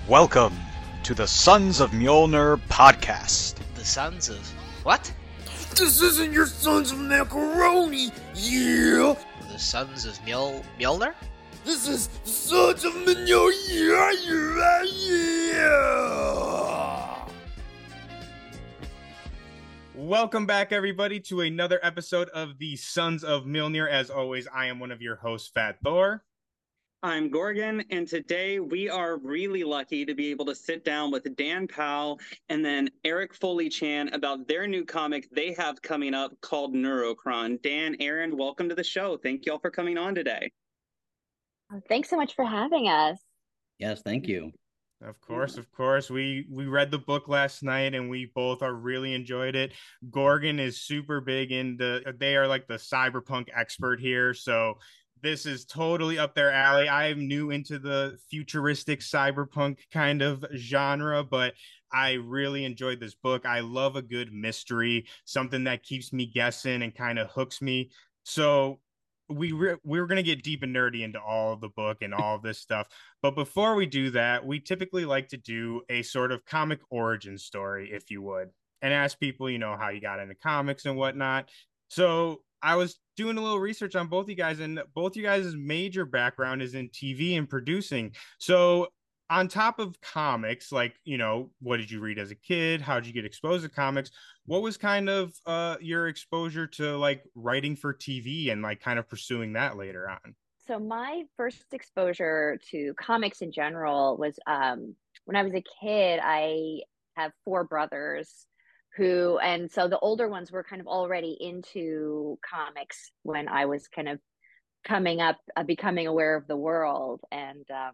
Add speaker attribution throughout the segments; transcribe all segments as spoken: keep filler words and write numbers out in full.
Speaker 1: Welcome to the Sons of Mjolnir podcast.
Speaker 2: The Sons of... what?
Speaker 3: This isn't your Sons of Macaroni, yeah!
Speaker 2: The Sons of Mjol... Mjolnir?
Speaker 3: This is Sons of Mjolnir, yeah, yeah, yeah!
Speaker 4: Welcome back, everybody, to another episode of the Sons of Mjolnir. As always, I am one of your hosts, Fat Thor.
Speaker 5: I'm Gorgon, and today we are really lucky to be able to sit down with Dan Powell and then Eric Foley-Chan about their new comic they have coming up called Neurocron. Dan, Aaron, welcome to the show. Thank you all for coming on today.
Speaker 6: Thanks so much for having us.
Speaker 7: Yes, thank you.
Speaker 4: Of course, of course. We we read the book last night and we both are really enjoyed it. Gorgon is super big into, they are like the cyberpunk expert here, so this is totally up their alley. I am new into the futuristic cyberpunk kind of genre, but I really enjoyed this book. I love a good mystery, something that keeps me guessing and kind of hooks me. So we re- we're going to get deep and nerdy into all of the book and all of this stuff. But before we do that, we typically like to do a sort of comic origin story, if you would, and ask people, you know, how you got into comics and whatnot. So I was doing a little research on both you guys, and both you guys' major background is in T V and producing. So on top of comics, like, you know, what did you read as a kid? How did you get exposed to comics? What was kind of uh, your exposure to like writing for T V and like kind of pursuing that later on?
Speaker 6: So my first exposure to comics in general was um, when I was a kid. I have four brothers who, and so the older ones were kind of already into comics when I was kind of coming up, uh, becoming aware of the world. And, um,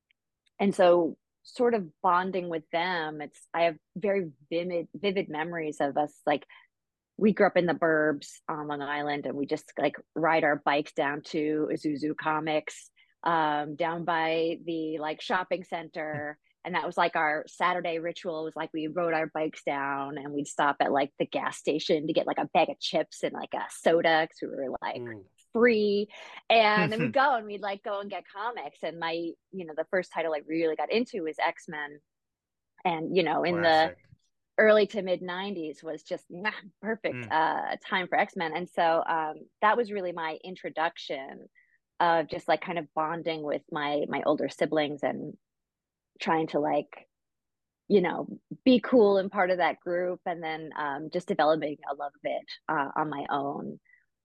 Speaker 6: and so sort of bonding with them, it's, I have very vivid, vivid memories of us. Like, we grew up in the burbs on Long Island, and we just like ride our bikes down to Isuzu Comics, um, down by the like shopping center. And that was like our Saturday ritual. It was like we rode our bikes down and we'd stop at like the gas station to get like a bag of chips and like a soda because we were like Ooh. free. And then we'd go and we'd like go and get comics. And my, you know, the first title I really got into was X-Men. And, you know, in Classic. the early to mid nineties was just nah, perfect mm. uh, time for X-Men. And so um, that was really my introduction of just like kind of bonding with my my older siblings and trying to like, you know, be cool and part of that group, and then um, just developing a love of it uh, on my own.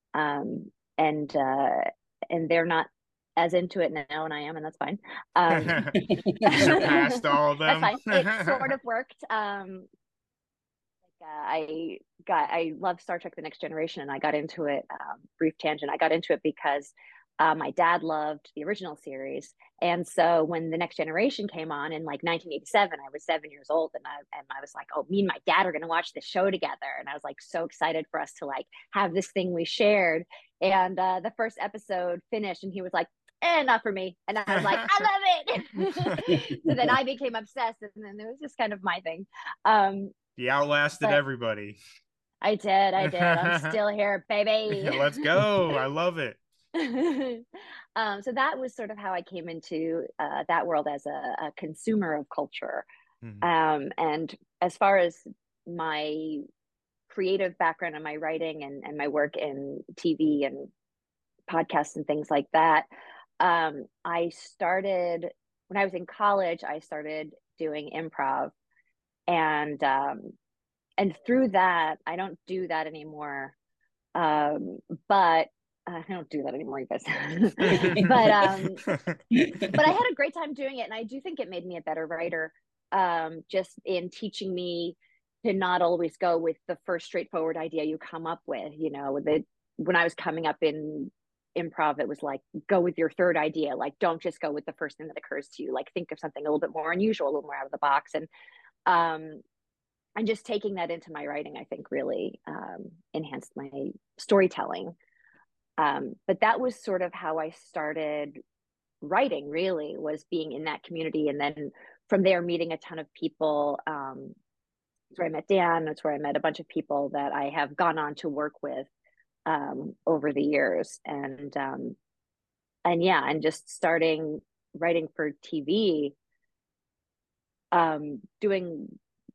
Speaker 6: Um, and uh, and they're not as into it now, and I am, and that's fine. Um,
Speaker 4: Surpassed all of them.
Speaker 6: That's fine. It sort of worked. Um, like, uh, I got, I love Star Trek: The Next Generation, and I got into it. Um, brief tangent. I got into it because Uh, my dad loved the original series. And so when The Next Generation came on in like nineteen eighty-seven, I was seven years old, and I, and I was like, oh, me and my dad are going to watch this show together. And I was like, so excited for us to like have this thing we shared. And uh, the first episode finished and he was like, eh, not for me. And I was like, I love it. So then I became obsessed, and then it was just kind of my thing. Um,
Speaker 4: you outlasted everybody.
Speaker 6: I did. I did. I'm still here, baby.
Speaker 4: Let's go. I love it.
Speaker 6: um, so that was sort of how I came into uh, that world as a, a consumer of culture. Mm-hmm. Um, and as far as my creative background and my writing and, and my work in T V and podcasts and things like that, um, I started when I was in college. I started doing improv, and um, and through that, I don't do that anymore. Um, but I don't do that anymore, you guys. but um, but I had a great time doing it, and I do think it made me a better writer. Um, just in teaching me to not always go with the first straightforward idea you come up with. You know, the when I was coming up in improv, it was like go with your third idea. Like, don't just go with the first thing that occurs to you. Like, think of something a little bit more unusual, a little more out of the box, and um, and just taking that into my writing, I think, really um, enhanced my storytelling. Um, but that was sort of how I started writing, really, was being in that community. And then from there, meeting a ton of people. Um, that's where I met Dan. That's where I met a bunch of people that I have gone on to work with um, over the years. And, um, and yeah, and just starting writing for T V um, doing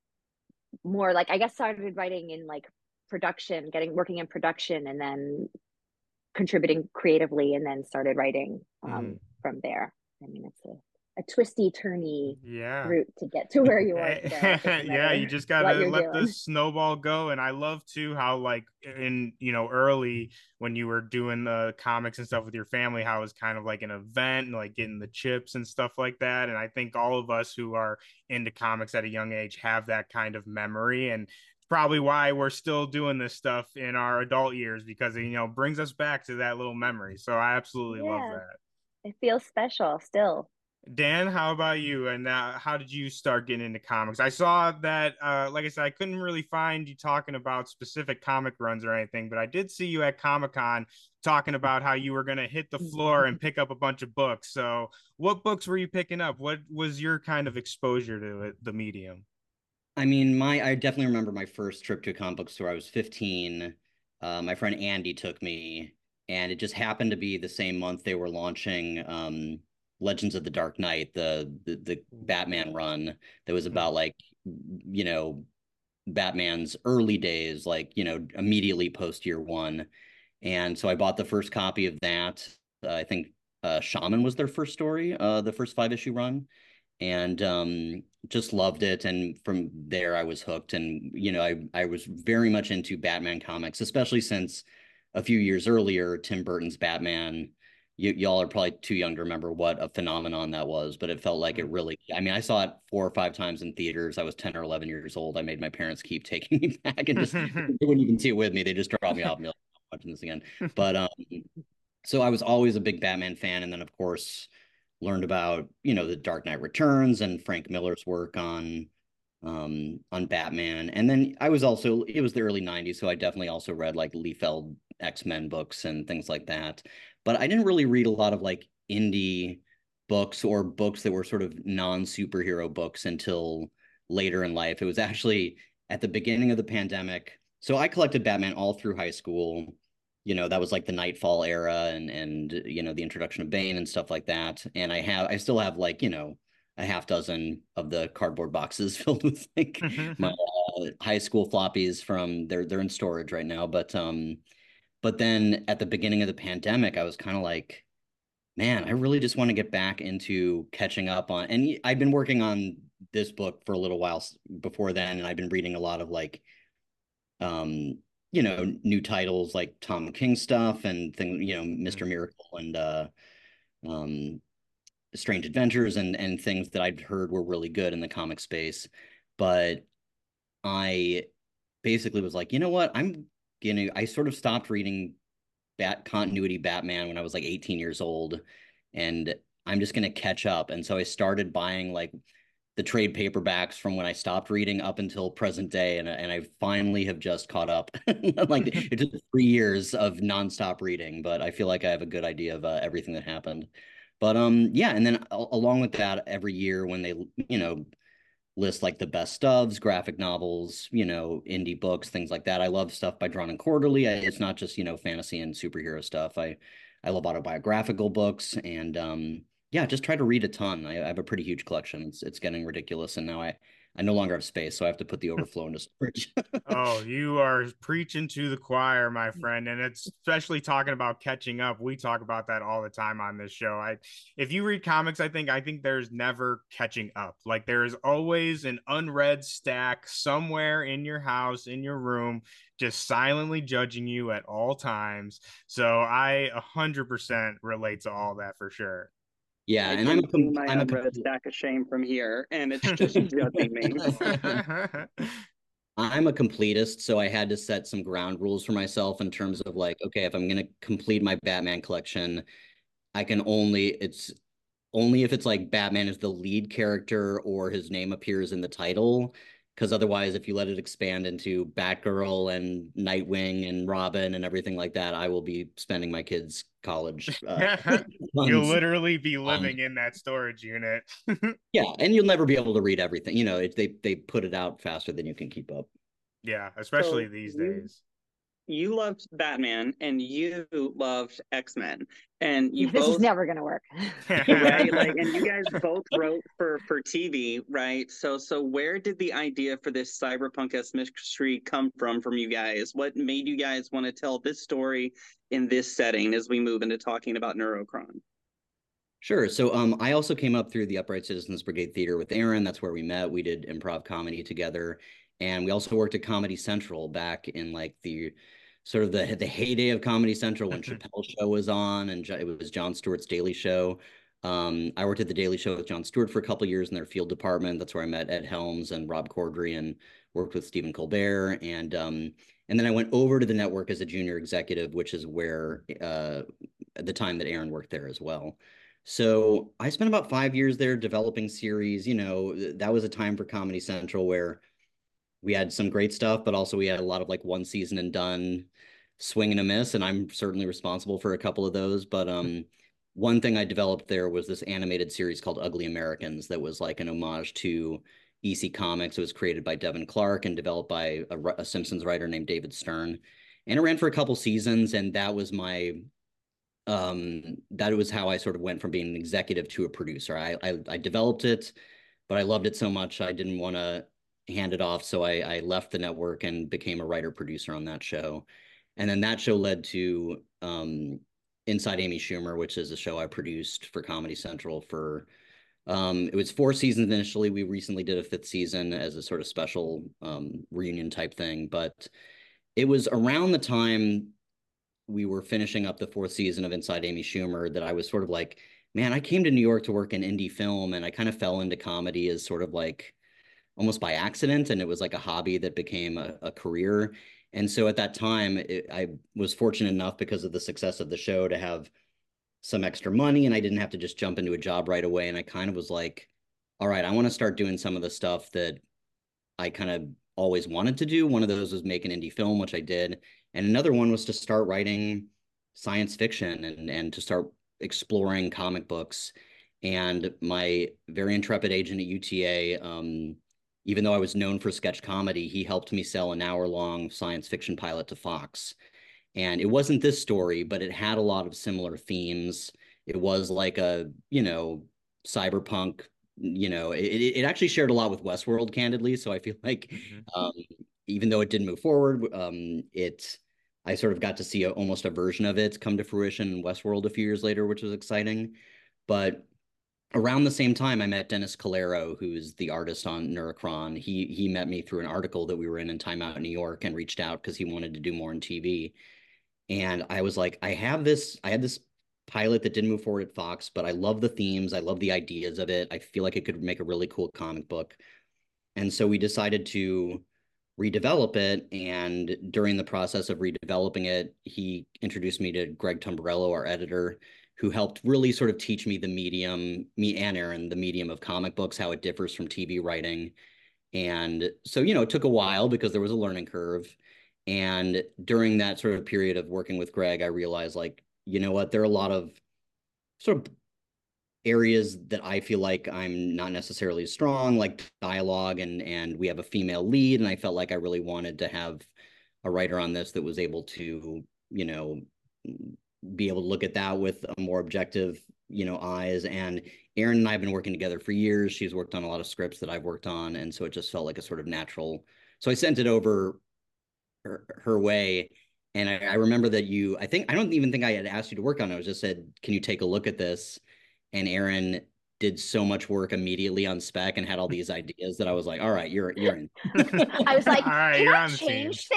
Speaker 6: more like, I guess, started writing in like production, getting working in production, and then contributing creatively, and then started writing um,
Speaker 4: Mm.
Speaker 6: from there. I mean, it's a, a twisty, turny
Speaker 4: Yeah.
Speaker 6: route to get to where you are today. No
Speaker 4: Yeah, you just gotta
Speaker 6: what you're
Speaker 4: let the
Speaker 6: doing.
Speaker 4: snowball go. And I love too how, like, in, you know, early when you were doing the comics and stuff with your family, how it was kind of like an event and like getting the chips and stuff like that. And I think all of us who are into comics at a young age have that kind of memory. And probably why we're still doing this stuff in our adult years, because it, you know, brings us back to that little memory. So I absolutely love
Speaker 6: Yeah,
Speaker 4: that.
Speaker 6: it feels special still.
Speaker 4: Dan, how about you? And uh, how did you start getting into comics? I saw that, uh, like I said, I couldn't really find you talking about specific comic runs or anything, but I did see you at Comic Con talking about how you were going to hit the floor and pick up a bunch of books. So, what books were you picking up? What was your kind of exposure to it, the medium?
Speaker 7: I mean, my I definitely remember my first trip to a comic book store. I was fifteen. Uh, my friend Andy took me, and it just happened to be the same month they were launching um, Legends of the Dark Knight, the, the the Batman run that was about like, you know, Batman's early days, like, you know, immediately post year one. And so I bought the first copy of that. Uh, I think uh, Shaman was their first story, uh, the first five issue run, and um, just loved it. And from there, I was hooked. And you know, I I was very much into Batman comics, especially since a few years earlier, Tim Burton's Batman. You, y'all are probably too young to remember what a phenomenon that was, but it felt like it really. I mean, I saw it four or five times in theaters. I was ten or eleven years old. I made my parents keep taking me back, and just they wouldn't even see it with me. They just dropped me off and be like, "I'm watching this again." But um, so I was always a big Batman fan, and then of course learned about, you know, the Dark Knight Returns and Frank Miller's work on um on Batman. And then I was also, it was the early nineties, so I definitely also read like Liefeld X-Men books and things like that. But I didn't really read a lot of like indie books or books that were sort of non-superhero books until later in life. It was actually at the beginning of the pandemic. So I collected Batman all through high school. You know, that was like the Nightfall era, and and you know, the introduction of Bane and stuff like that. And I have I still have like, you know, a half dozen of the cardboard boxes filled with like my uh, high school floppies from they're they're in storage right now. But um but then at the beginning of the pandemic, I was kind of like, man, I really just want to get back into catching up on, and I've been working on this book for a little while before then, and I've been reading a lot of like um you know, new titles like Tom King stuff and things, you know, Mister Miracle and uh um Strange Adventures, and and things that I'd heard were really good in the comic space. But I basically was like, you know what? I'm gonna I sort of stopped reading Bat continuity Batman when I was like eighteen years old, and I'm just gonna catch up. And so I started buying like the trade paperbacks from when I stopped reading up until present day, and and I finally have just caught up. Like it took three years of nonstop reading, but I feel like I have a good idea of uh, everything that happened. But um, yeah, and then along with that, every year when they, you know, list like the best ofs, graphic novels, you know, indie books, things like that. I love stuff by Drawn and Quarterly. It's not just, you know, fantasy and superhero stuff. I I love autobiographical books, and um, yeah, just try to read a ton. I, I have a pretty huge collection. It's it's getting ridiculous, and now I I no longer have space, so I have to put the overflow into storage.
Speaker 4: Oh, you are preaching to the choir, my friend. And it's especially talking about catching up. We talk about that all the time on this show. I if you read comics, I think I think there's never catching up. Like there is always an unread stack somewhere in your house, in your room, just silently judging you at all times. So I a hundred percent relate to all that for sure.
Speaker 7: Yeah,
Speaker 5: I
Speaker 7: and I'm
Speaker 5: can
Speaker 7: a
Speaker 5: see my
Speaker 7: I'm a
Speaker 5: unread stack of shame from here, and it's just judging me.
Speaker 7: I'm a completist, so I had to set some ground rules for myself in terms of like, okay, if I'm gonna complete my Batman collection, I can only it's only if it's like Batman is the lead character or his name appears in the title. Because otherwise, if you let it expand into Batgirl and Nightwing and Robin and everything like that, I will be spending my kids' college. Uh,
Speaker 4: You'll
Speaker 7: funds.
Speaker 4: literally be
Speaker 7: Um,
Speaker 4: living in that storage unit.
Speaker 7: yeah, and you'll never be able to read everything. You know, it, they they put it out faster than you can keep up.
Speaker 4: Yeah, especially
Speaker 5: So
Speaker 4: these
Speaker 5: you
Speaker 4: days.
Speaker 5: you loved Batman and you loved X-Men, and you
Speaker 6: This
Speaker 5: both
Speaker 6: is never gonna work.
Speaker 5: right, like, and you guys both wrote for for T V, right? So so where did the idea for this cyberpunk-esque mystery come from from you guys? What made you guys want to tell this story in this setting as we move into talking about Neurocron?
Speaker 7: Sure. So um, I also came up through the Upright Citizens Brigade Theater with Aaron. That's where we met. We did improv comedy together. And we also worked at Comedy Central back in like the sort of the the heyday of Comedy Central when Chappelle's show was on and it was Jon Stewart's Daily Show. Um, I worked at the Daily Show with Jon Stewart for a couple of years in their field department. That's where I met Ed Helms and Rob Corddry and worked with Stephen Colbert. And um, and then I went over to the network as a junior executive, which is where uh, at the time that Aaron worked there as well. So I spent about five years there developing series. You know, that was a time for Comedy Central where we had some great stuff, but also we had a lot of like one season and done swing and a miss. And I'm certainly responsible for a couple of those. But um, one thing I developed there was this animated series called Ugly Americans that was like an homage to E C Comics. It was created by Devin Clark and developed by a, a Simpsons writer named David Stern. And it ran for a couple seasons. And that was my Um, that was how I sort of went from being an executive to a producer. I, I, I developed it, but I loved it so much I didn't want to hand it off. So I, I left the network and became a writer producer on that show. And then that show led to um, Inside Amy Schumer, which is a show I produced for Comedy Central for, um, it was four seasons initially. We recently did a fifth season as a sort of special um, reunion type thing. But it was around the time we were finishing up the fourth season of Inside Amy Schumer that I was sort of like, man, I came to New York to work in indie film and I kind of fell into comedy as sort of like almost by accident. And it was like a hobby that became a, a career. And so at that time, it, I was fortunate enough because of the success of the show to have some extra money and I didn't have to just jump into a job right away. And I kind of was like, all right, I want to start doing some of the stuff that I kind of always wanted to do. One of those was make an indie film, which I did. And another one was to start writing science fiction and, and to start exploring comic books. And my very intrepid agent at U T A, um, even though I was known for sketch comedy, he helped me sell an hour-long science fiction pilot to Fox. And it wasn't this story, but it had a lot of similar themes. It was like a, you know, cyberpunk, you know, it, it actually shared a lot with Westworld, candidly. So I feel like mm-hmm. um, even though it didn't move forward, um, it I sort of got to see a, almost a version of it come to fruition in Westworld a few years later, which was exciting. But around the same time, I met Dennis Calero, who's the artist on Neurocron. He he met me through an article that we were in in Time Out New York and reached out because he wanted to do more in T V. And I was like, I have this, I had this pilot that didn't move forward at Fox, but I love the themes. I love the ideas of it. I feel like it could make a really cool comic book. And so we decided to redevelop it. And during the process of redeveloping it, he introduced me to Greg Tumbarello, our editor, who helped really sort of teach me the medium, me and Aaron, the medium of comic books, how it differs from T V writing. And so, you know, it took a while because there was a learning curve. And during that sort of period of working with Greg, I realized, like, you know what, there are a lot of sort of areas that I feel like I'm not necessarily strong, like dialogue, and and we have a female lead, and I felt like I really wanted to have a writer on this that was able to, you know, be able to look at that with a more objective, you know, eyes. And Erin and I have been working together for years. She's worked on a lot of scripts that I've worked on, and so it just felt like a sort of natural. So I sent it over her, her way. And I, I remember that you, I think, I don't even think I had asked you to work on it. I was just said, can you take a look at this? And Erin did so much work immediately on spec and had all these ideas that I was like, all right, you're you're in.
Speaker 6: I was like,
Speaker 4: all right,
Speaker 6: you're on change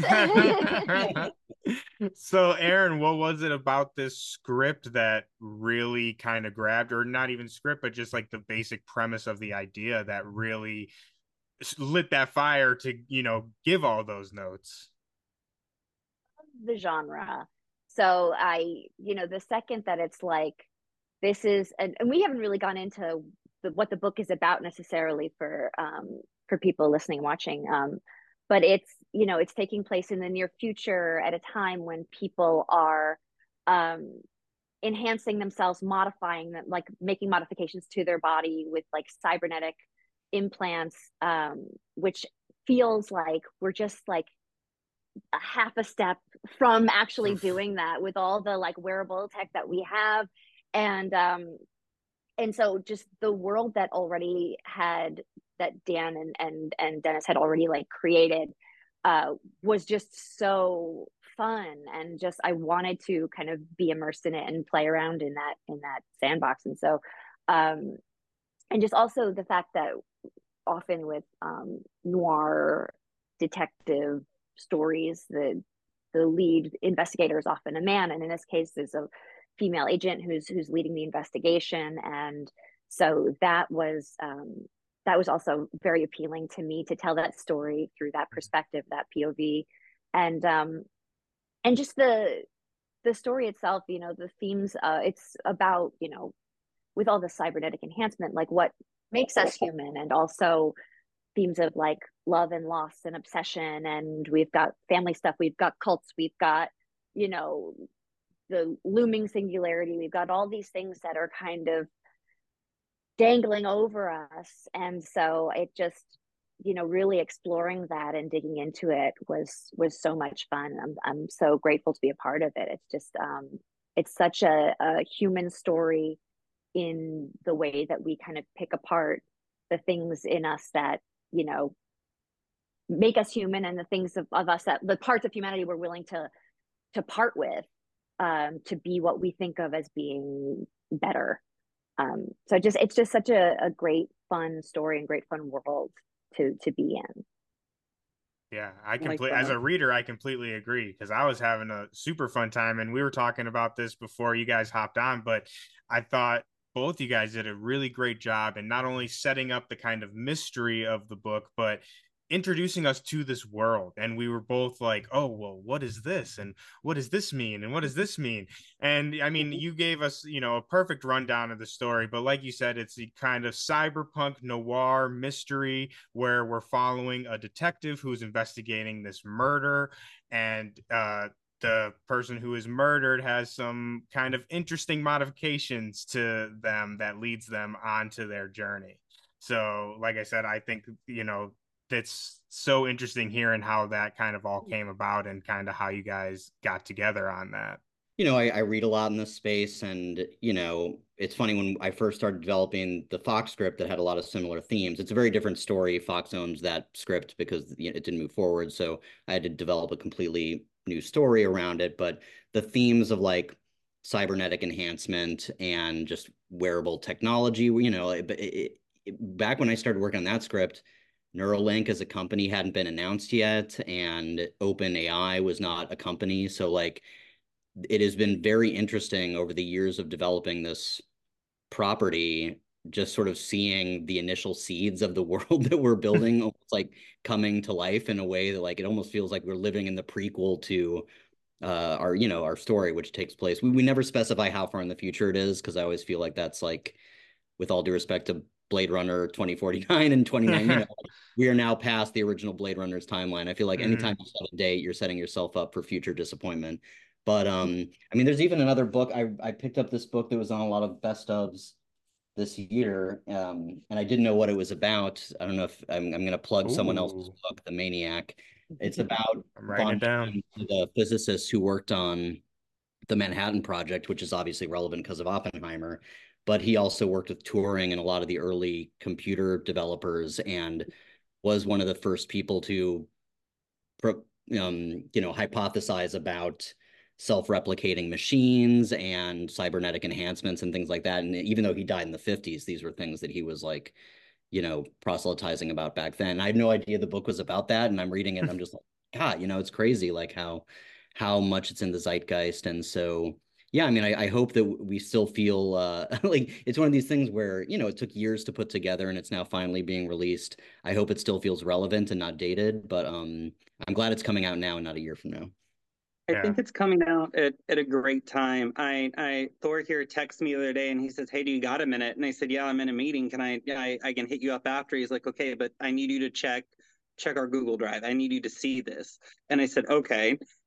Speaker 4: things. So Erin, what was it about this script that really kind of grabbed, or not even script, but just like the basic premise of the idea that really lit that fire to, you know, give all those notes?
Speaker 6: The genre. So I, you know, the second that it's like, this is, and, and we haven't really gone into the, what the book is about necessarily for um, for people listening, watching. Um, but it's, you know, it's taking place in the near future at a time when people are um, enhancing themselves, modifying them, like making modifications to their body with like cybernetic implants, um, which feels like we're just like a half a step from actually doing that with all the like wearable tech that we have. And um and so just the world that already had that Dan and and and Dennis had already like created uh was just so fun, and just I wanted to kind of be immersed in it and play around in that in that sandbox. And so um and just also the fact that often with um noir detective stories, the the lead investigator is often a man, and in this case there's a female agent who's who's leading the investigation. And so that was um that was also very appealing to me, to tell that story through that perspective, that P O V. And um and just the the story itself, you know, the themes, uh it's about, you know, with all the cybernetic enhancement, like what makes us human, and also themes of like love and loss and obsession. And we've got family stuff, we've got cults, we've got, you know, the looming singularity, we've got all these things that are kind of dangling over us. And so it just, you know, really exploring that and digging into it was was so much fun. i'm, I'm so grateful to be a part of it. It's just um it's such a, a human story, in the way that we kind of pick apart the things in us that, you know, make us human, and the things of, of us that the parts of humanity we're willing to to part with, um, to be what we think of as being better. Um, so just it's just such a, a great fun story and great fun world to to be in.
Speaker 4: Yeah, I
Speaker 5: Like
Speaker 4: completely,
Speaker 5: that.
Speaker 4: as a reader, I completely agree, because I was having a super fun time, and we were talking about this before you guys hopped on, but I thought both you guys did a really great job in not only setting up the kind of mystery of the book, but introducing us to this world. And we were both like, oh, well, what is this? And what does this mean? And what does this mean? And I mean, you gave us, you know, a perfect rundown of the story, but like you said, it's the kind of cyberpunk noir mystery where we're following a detective who's investigating this murder, and uh the person who is murdered has some kind of interesting modifications to them that leads them onto their journey. So, like I said, I think, you know, that's so interesting hearing how that kind of all came about, and kind of how you guys got together on that.
Speaker 7: You know, I, I read a lot in this space, and, you know, it's funny, when I first started developing the Fox script that had a lot of similar themes. It's a very different story. Fox owns that script because, you know, it didn't move forward. So I had to develop a completely new story around it. But the themes of like cybernetic enhancement and just wearable technology, you know, it, it, it, back when I started working on that script, Neuralink as a company hadn't been announced yet, and OpenAI was not a company. So like, it has been very interesting over the years of developing this property, just sort of seeing the initial seeds of the world that we're building almost like coming to life in a way that like it almost feels like we're living in the prequel to uh our, you know, our story, which takes place. We, we never specify how far in the future it is, because I always feel like that's like, with all due respect to Blade Runner twenty forty-nine and twenty-nine, you know, we are now past the original Blade Runner's timeline. I feel like anytime you set a date, you're setting yourself up for future disappointment. But um, I mean, there's even another book. I I picked up this book that was on a lot of best ofs this year, um, and I didn't know what it was about. I don't know if I'm I'm going to plug
Speaker 4: Ooh.
Speaker 7: someone else's book, The Maniac. It's about
Speaker 4: I'm writing
Speaker 7: Von
Speaker 4: it down.
Speaker 7: Braun, the physicist who worked on the Manhattan Project, which is obviously relevant because of Oppenheimer. But he also worked with Turing and a lot of the early computer developers, and was one of the first people to, um, you know, hypothesize about self-replicating machines and cybernetic enhancements and things like that. And even though he died in the fifties, these were things that he was like, you know, proselytizing about back then. I had no idea the book was about that, and I'm reading it and I'm just like, God, you know, it's crazy like how how much it's in the zeitgeist. And so, yeah, I mean, I, I hope that we still feel uh, like it's one of these things where, you know, it took years to put together and it's now finally being released. I hope it still feels relevant and not dated, but um, I'm glad it's coming out now and not a year from now.
Speaker 5: I
Speaker 4: Yeah.
Speaker 5: think it's coming out at, at a great time. I, I Thor here texted me the other day and he says, "Hey, do you got a minute?" And I said, "Yeah, I'm in a meeting. Can I, I I can hit you up after?" He's like, "Okay, but I need you to check check our Google Drive. I need you to see this." And I said, "Okay."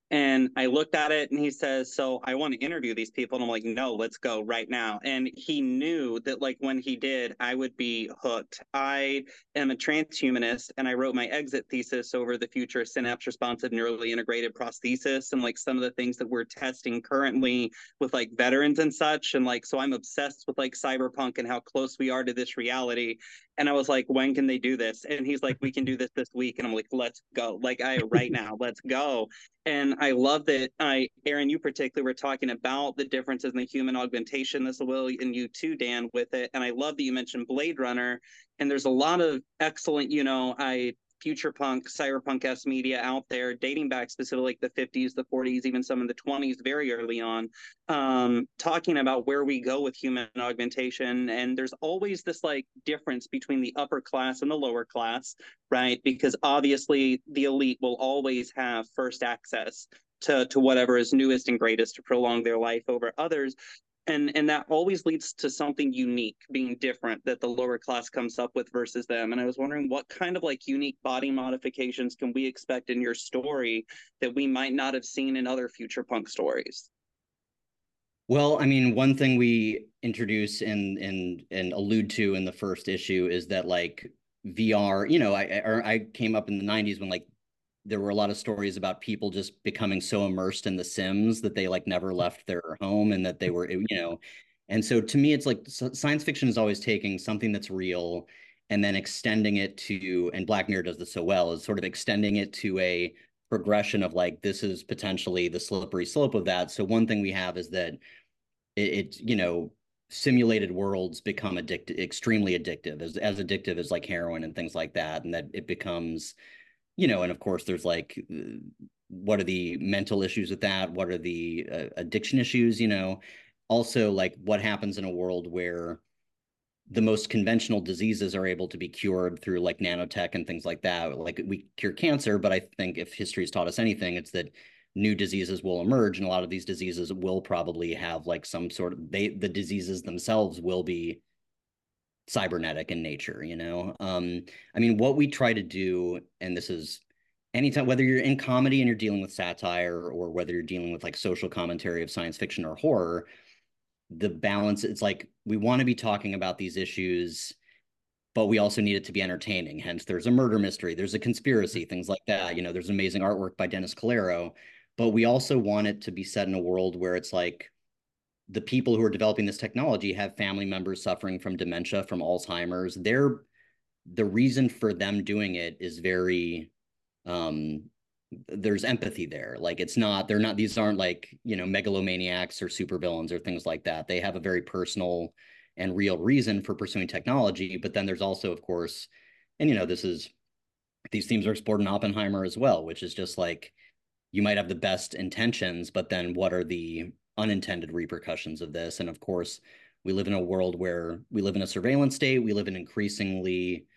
Speaker 5: And I looked at it and he says, so I want to interview these people. And I'm like, no, let's go right now. And he knew that, like, when he did, I would be hooked. I am a transhumanist and I wrote my exit thesis over the future of synapse responsive neurally integrated prosthesis and like some of the things that we're testing currently with like veterans and such. And like, so I'm obsessed with like cyberpunk and how close we are to this reality. And I was like, when can they do this? And he's like, we can do this this week. And I'm like, let's go. Like, I, right now, let's go. And I love that, I, Aaron, you particularly were talking about the differences in the human augmentation, as well, and you too, Dan, with it. And I love that you mentioned Blade Runner. And there's a lot of excellent, you know, I future punk, cyberpunk-esque media out there, dating back specifically like the fifties, the forties, even some in the twenties, very early on, um, talking about where we go with human augmentation. And there's always this like difference between the upper class and the lower class, right? Because obviously the elite will always have first access to, to whatever is newest and greatest to prolong their life over others. And and that always leads to something unique being different that the lower class comes up with versus them. And I was wondering, what kind of like unique body modifications can we expect in your story that we might not have seen in other future punk stories?
Speaker 7: Well, I mean, one thing we introduce and and and allude to in the first issue is that like V R, you know, I I, I came up in the nineties when like there were a lot of stories about people just becoming so immersed in The Sims that they like never left their home and that they were, you know, and so to me, it's like science fiction is always taking something that's real and then extending it to, and Black Mirror does this so well, is sort of extending it to a progression of like, this is potentially the slippery slope of that. So one thing we have is that it, it you know, simulated worlds become addictive, extremely addictive, as, as addictive as like heroin and things like that. And that it becomes, you know, and of course there's like, what are the mental issues with that? What are the uh, addiction issues, you know? Also, like what happens in a world where the most conventional diseases are able to be cured through like nanotech and things like that. Like we cure cancer, but I think if history has taught us anything, it's that new diseases will emerge, and a lot of these diseases will probably have like some sort of, they, the diseases themselves will be cybernetic in nature, you know? Um, I mean, what we try to do, and this is anytime, whether you're in comedy and you're dealing with satire or whether you're dealing with like social commentary of science fiction or horror, the balance, it's like, we want to be talking about these issues, but we also need it to be entertaining. Hence, there's a murder mystery, there's a conspiracy, things like that. You know, there's amazing artwork by Dennis Calero, but we also want it to be set in a world where it's like, the people who are developing this technology have family members suffering from dementia, from Alzheimer's. They're, the reason for them doing it is very, um, there's empathy there. Like it's not, they're not, these aren't like, you know, megalomaniacs or supervillains or things like that. They have a very personal and real reason for pursuing technology. But then there's also, of course, and, you know, this is, these themes are explored in Oppenheimer as well, which is just like, you might have the best intentions, but then what are the unintended repercussions of this? And of course, we live in a world where we live in a surveillance state. We live in increasingly,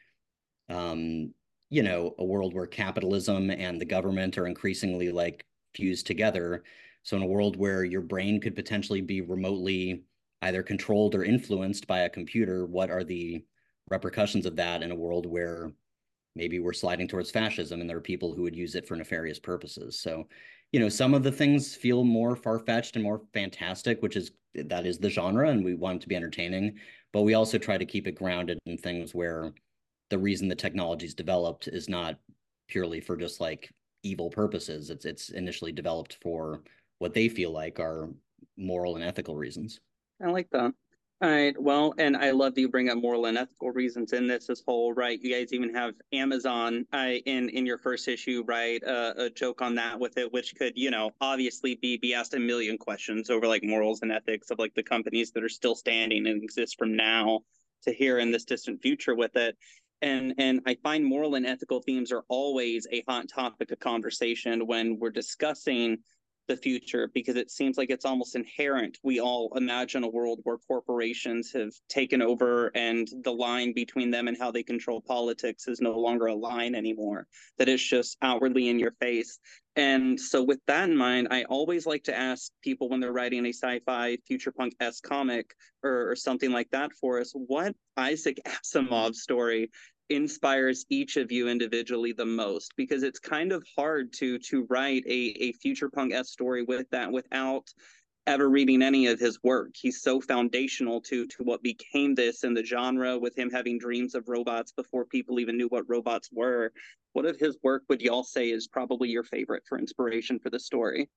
Speaker 7: um, you know, a world where capitalism and the government are increasingly like fused together. So in a world where your brain could potentially be remotely either controlled or influenced by a computer, what are the repercussions of that in a world where maybe we're sliding towards fascism and there are people who would use it for nefarious purposes? So, you know, some of the things feel more far-fetched and more fantastic, which is, that is the genre, and we want it to be entertaining, but we also try to keep it grounded in things where the reason the technology is developed is not purely for just like evil purposes. It's, it's initially developed for what they feel like are moral and ethical reasons.
Speaker 5: I like that. All right. Well, and I love that you bring up moral and ethical reasons in this as whole, right? You guys even have Amazon uh, in in your first issue, right? Uh, a joke on that with it, which could, you know, obviously be be asked a million questions over like morals and ethics of like the companies that are still standing and exist from now to here in this distant future with it. And and I find moral and ethical themes are always a hot topic of conversation when we're discussing the future, because it seems like it's almost inherent. We all imagine a world where corporations have taken over and the line between them and how they control politics is no longer a line anymore, that it's just outwardly in your face. And so with that in mind, I always like to ask people when they're writing a sci-fi future punk-esque comic or, or something like that for us, what Isaac Asimov story inspires each of you individually the most? Because it's kind of hard to to write a, a future punk-esque story with that without ever reading any of his work. He's so foundational to to what became this in the genre, with him having dreams of robots before people even knew what robots were. What of his work would y'all say is probably your favorite for inspiration for the story?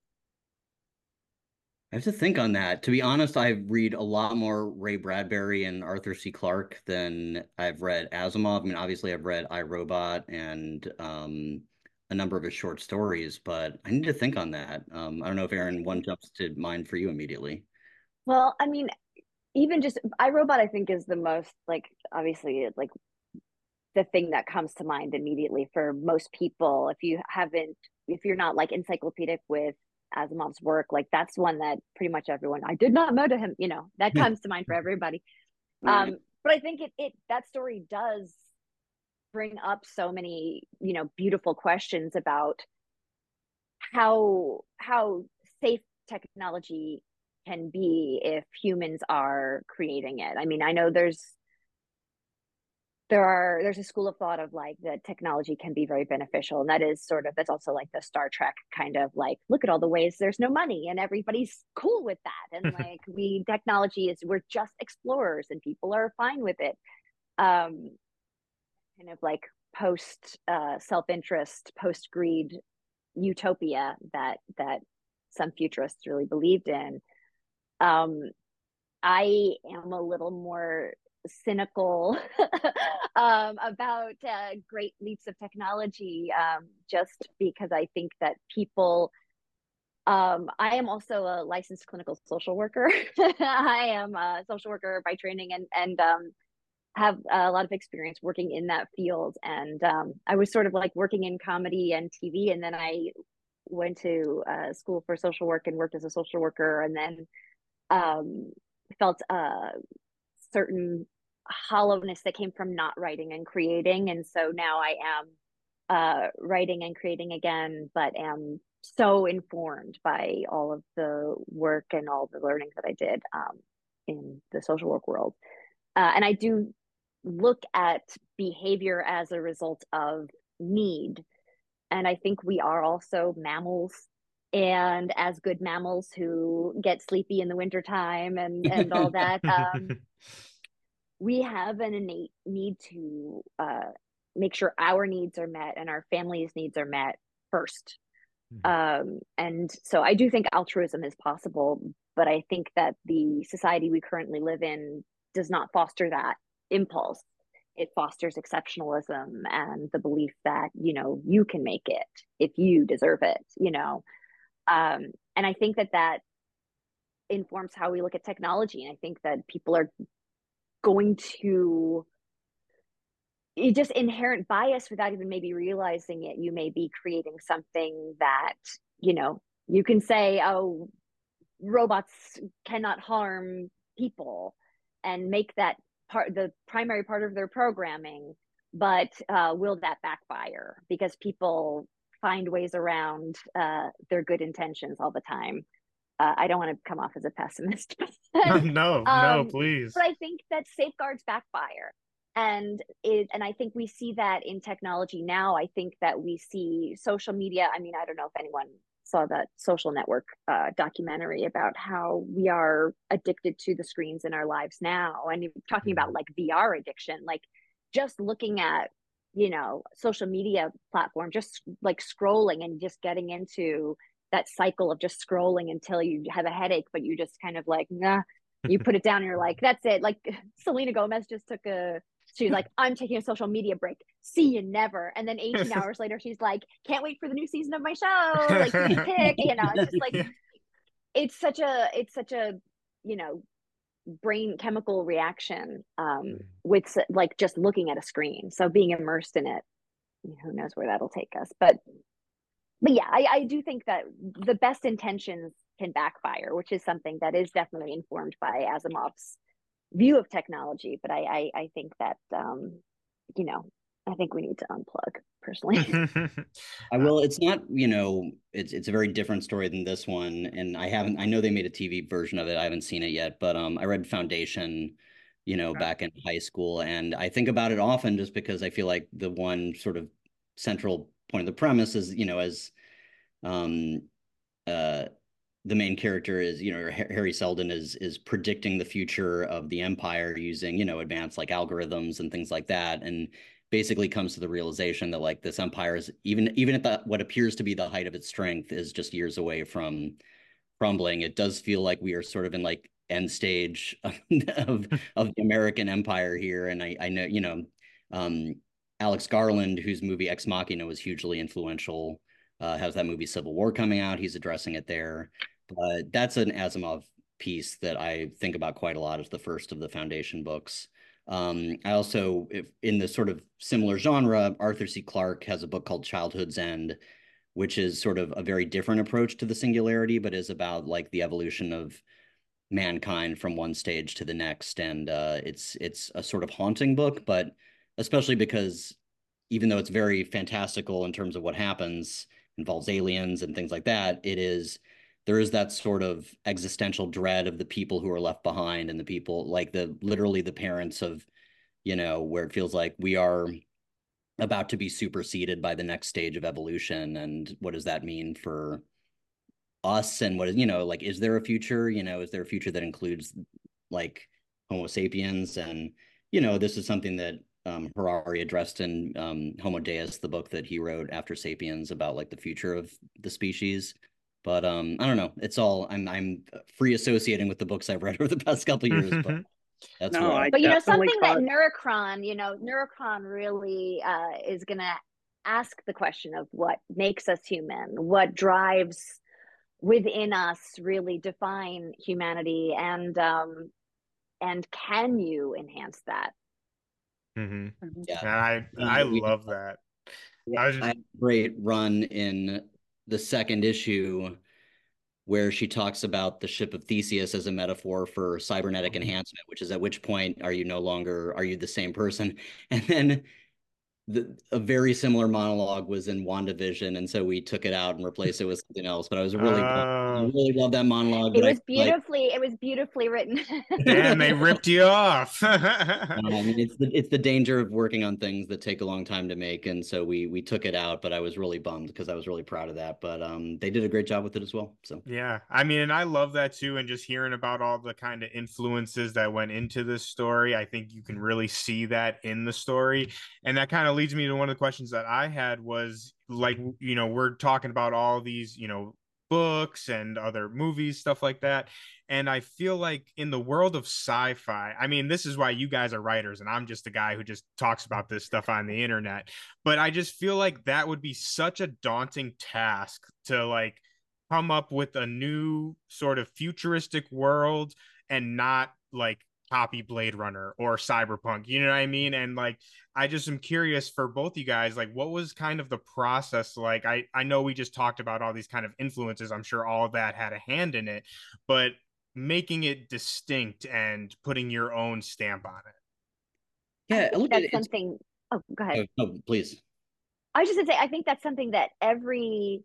Speaker 7: I have to think on that. To be honest, I read a lot more Ray Bradbury and Arthur C. Clarke than I've read Asimov. I mean, obviously, I've read I, Robot and um, a number of his short stories, but I need to think on that. Um, I don't know if Aaron, one jumps to mind for you immediately.
Speaker 6: Well, I mean, even just I, Robot, I think is the most, like, obviously, like the thing that comes to mind immediately for most people. If you haven't, if you're not like encyclopedic with Asimov's work, like that's one that pretty much everyone, I did not murder him, you know, that comes to mind for everybody.
Speaker 5: Right.
Speaker 6: Um, but I think it, it that story does bring up so many, you know, beautiful questions about how how safe technology can be if humans are creating it. I mean, I know there's there are there's a school of thought of like that technology can be very beneficial, and that is sort of, that's also like the Star Trek kind of like, look at all the ways there's no money and everybody's cool with that, and like we technology is, we're just explorers and people are fine with it. Um kind of like post uh self-interest, post greed utopia that that some futurists really believed in. um I am a little more cynical um, about uh, great leaps of technology, um, just because I think that people, um, I am also a licensed clinical social worker. I am a social worker by training, and, and um, have a lot of experience working in that field. And um, I was sort of like working in comedy and T V, and then I went to uh, school for social work and worked as a social worker, and then um, felt a certain hollowness that came from not writing and creating. And so now I am uh, writing and creating again, but am so informed by all of the work and all the learning that I did um, in the social work world. Uh, and I do look at behavior as a result of need. And I think we are also mammals. And as good mammals who get sleepy in the wintertime and, and all that, um, we have an innate need to uh, make sure our needs are met and our family's needs are met first. Mm-hmm. Um, and so I do think altruism is possible, but I think that the society we currently live in does not foster that impulse. It fosters exceptionalism and the belief that, you know, you can make it if you deserve it, you know. Um, and I think that that informs how we look at technology. And I think that people are going to, it just inherent bias without even maybe realizing it. You may be creating something that, you know, you can say, oh, robots cannot harm people, and make that part, the primary part of their programming. But uh, will that backfire? Because people find ways around uh, their good intentions all the time. Uh, I don't want to come off as a pessimist. But,
Speaker 4: no,
Speaker 6: um,
Speaker 4: no, please.
Speaker 6: But I think that safeguards backfire. And it, and I think we see that in technology now. I think that we see social media. I mean, I don't know if anyone saw that Social Network uh, documentary about how we are addicted to the screens in our lives now. And you're talking about like V R addiction, like just looking at, you know, social media platform, just like scrolling and just getting into that cycle of just scrolling until you have a headache, but you just kind of like, nah, you put it down and you're like, that's it. Like Selena Gomez just took a, she's like, I'm taking a social media break. See you never. And then eighteen hours later, she's like, can't wait for the new season of my show. Like, please pick, you know, it's just like, yeah. it's such a, it's such a, you know, brain chemical reaction um, with like just looking at a screen. So being immersed in it, who knows where that'll take us. But But yeah, I, I do think that the best intentions can backfire, which is something that is definitely informed by Asimov's view of technology. But I, I, I think that, um, you know, I think we need to unplug personally.
Speaker 7: I will. It's not, you know, it's it's a very different story than this one. And I haven't, I know they made a T V version of it. I haven't seen it yet, but um, I read Foundation you know, back in high school. And I think about it often just because I feel like the one sort of central point of the premise is, you know, as um, uh, the main character is, you know, Harry Seldon is is predicting the future of the Empire using, you know, advanced like algorithms and things like that, and basically comes to the realization that like this empire is even even at the what appears to be the height of its strength is just years away from crumbling. It does feel like we are sort of in like end stage of of the American empire here, and I I know, you know, um, Alex Garland, whose movie Ex Machina was hugely influential, uh, has that movie Civil War coming out. He's addressing it there. But that's an Asimov piece that I think about quite a lot as the first of the Foundation books. Um, I also, if, in the sort of similar genre, Arthur C. Clarke has a book called Childhood's End, which is sort of a very different approach to the singularity, but is about like the evolution of mankind from one stage to the next. And uh, it's it's a sort of haunting book, but especially because even though it's very fantastical in terms of what happens, involves aliens and things like that, it is there is that sort of existential dread of the people who are left behind and the people like the literally the parents of, you know, where it feels like we are about to be superseded by the next stage of evolution. And what does that mean for us? And what is, you know, like, is there a future? You know, is there a future that includes like Homo sapiens? And, you know, this is something that um, Harari addressed in um, Homo Deus, the book that he wrote after Sapiens about like the future of the species. But um, I don't know. It's all I'm I'm free associating with the books I've read over the past couple of years. But that's
Speaker 5: No,
Speaker 7: why.
Speaker 5: I
Speaker 6: But you know,
Speaker 5: definitely
Speaker 6: something that
Speaker 5: caught.
Speaker 6: Neurocron, you know, Neurocron really uh, is going to ask the question of what makes us human, what drives within us really define humanity, and um, and can you enhance that?
Speaker 4: Mm-hmm.
Speaker 7: Yeah,
Speaker 4: And I
Speaker 7: Uh,
Speaker 4: I
Speaker 7: we
Speaker 4: love that.
Speaker 7: Yeah,
Speaker 4: I was
Speaker 7: I
Speaker 4: just
Speaker 7: had a great run in the second issue where she talks about the ship of Theseus as a metaphor for cybernetic enhancement, which is at which point are you no longer, are you the same person? And then the, a very similar monologue was in WandaVision, and so we took it out and replaced it with something else. But I was really, I
Speaker 4: uh
Speaker 7: really love that monologue.
Speaker 6: It
Speaker 7: But I
Speaker 6: was
Speaker 7: feel like
Speaker 6: beautifully, it was beautifully written.
Speaker 4: damn, they ripped you off.
Speaker 7: Um, I mean, it's the it's the danger of working on things that take a long time to make, and so we we took it out. But I was really bummed because I was really proud of that. But um, they did a great job with it as well. So
Speaker 4: Yeah, I mean, and I love that too. And just hearing about all the kind of influences that went into this story, I think you can really see that in the story. And that kind of leads me to one of the questions that I had was like, you know, we're talking about all these, you know, books and other movies, stuff like that. And I feel like in the world of sci-fi, I mean, this is why you guys are writers and I'm just a guy who just talks about this stuff on the internet. But I just feel like that would be such a daunting task to like come up with a new sort of futuristic world and not like copy Blade Runner or Cyberpunk. You know what I mean? And like, I just am curious for both you guys, like, what was kind of the process like? I, I know we just talked about all these kind of influences. I'm sure all of that had a hand in it, but making it distinct and putting your own stamp on it.
Speaker 7: yeah,
Speaker 6: I think
Speaker 7: look,
Speaker 6: that's
Speaker 7: it's,
Speaker 6: something. Oh, go ahead.
Speaker 7: oh, oh, please.
Speaker 6: I was just gonna say, I think that's something that every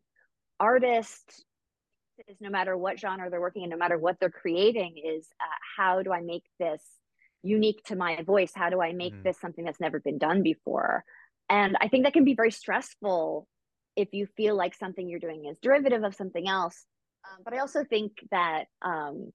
Speaker 6: artist is, no matter what genre they're working in, no matter what they're creating, is uh, how do I make this unique to my voice? How do I make
Speaker 4: Mhm.
Speaker 6: this something that's never been done before? And I think that can be very stressful if you feel like something you're doing is derivative of something else. Um, but I also think that um,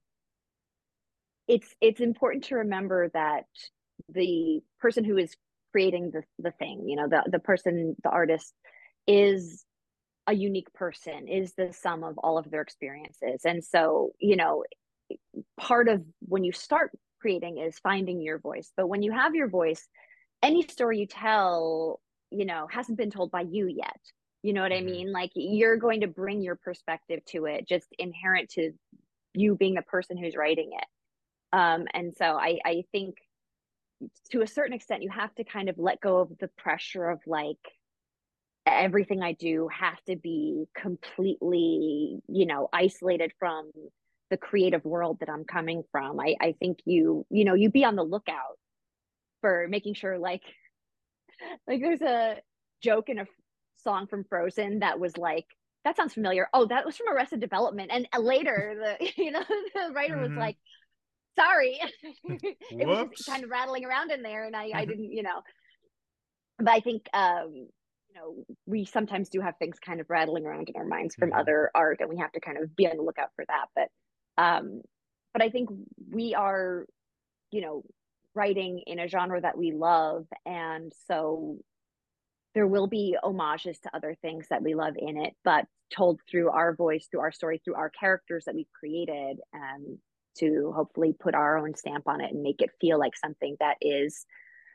Speaker 6: it's it's important to remember that the person who is creating the the thing, you know, the the person, the artist, is a unique person, is the sum of all of their experiences. And so, you know, part of when you start creating is finding your voice. But when you have your voice, any story you tell, you know, hasn't been told by you yet. You know what
Speaker 4: Mhm.
Speaker 6: I mean? Like, you're going to bring your perspective to it, just inherent to you being the person who's writing it. Um, and so I, I think to a certain extent, you have to kind of let go of the pressure of like, everything I do has to be completely, you know, isolated from the creative world that I'm coming from. I, I think you, you know, you be on the lookout for making sure, like, like there's a joke in a song from Frozen that was like, that sounds familiar. Oh, that was from Arrested Development. And later, the, you know, the writer was
Speaker 4: Mhm.
Speaker 6: like, Sorry. It was
Speaker 4: Whoops.
Speaker 6: just kind of rattling around in there, and I, I didn't, you know. But I think, um, you know, we sometimes do have things kind of rattling around in our minds from
Speaker 4: Mhm.
Speaker 6: other art, and we have to kind of be on the lookout for that. But, um, but I think we are, you know, writing in a genre that we love, and so there will be homages to other things that we love in it, but told through our voice, through our story, through our characters that we've created, and to hopefully put our own stamp on it and make it feel like something that is,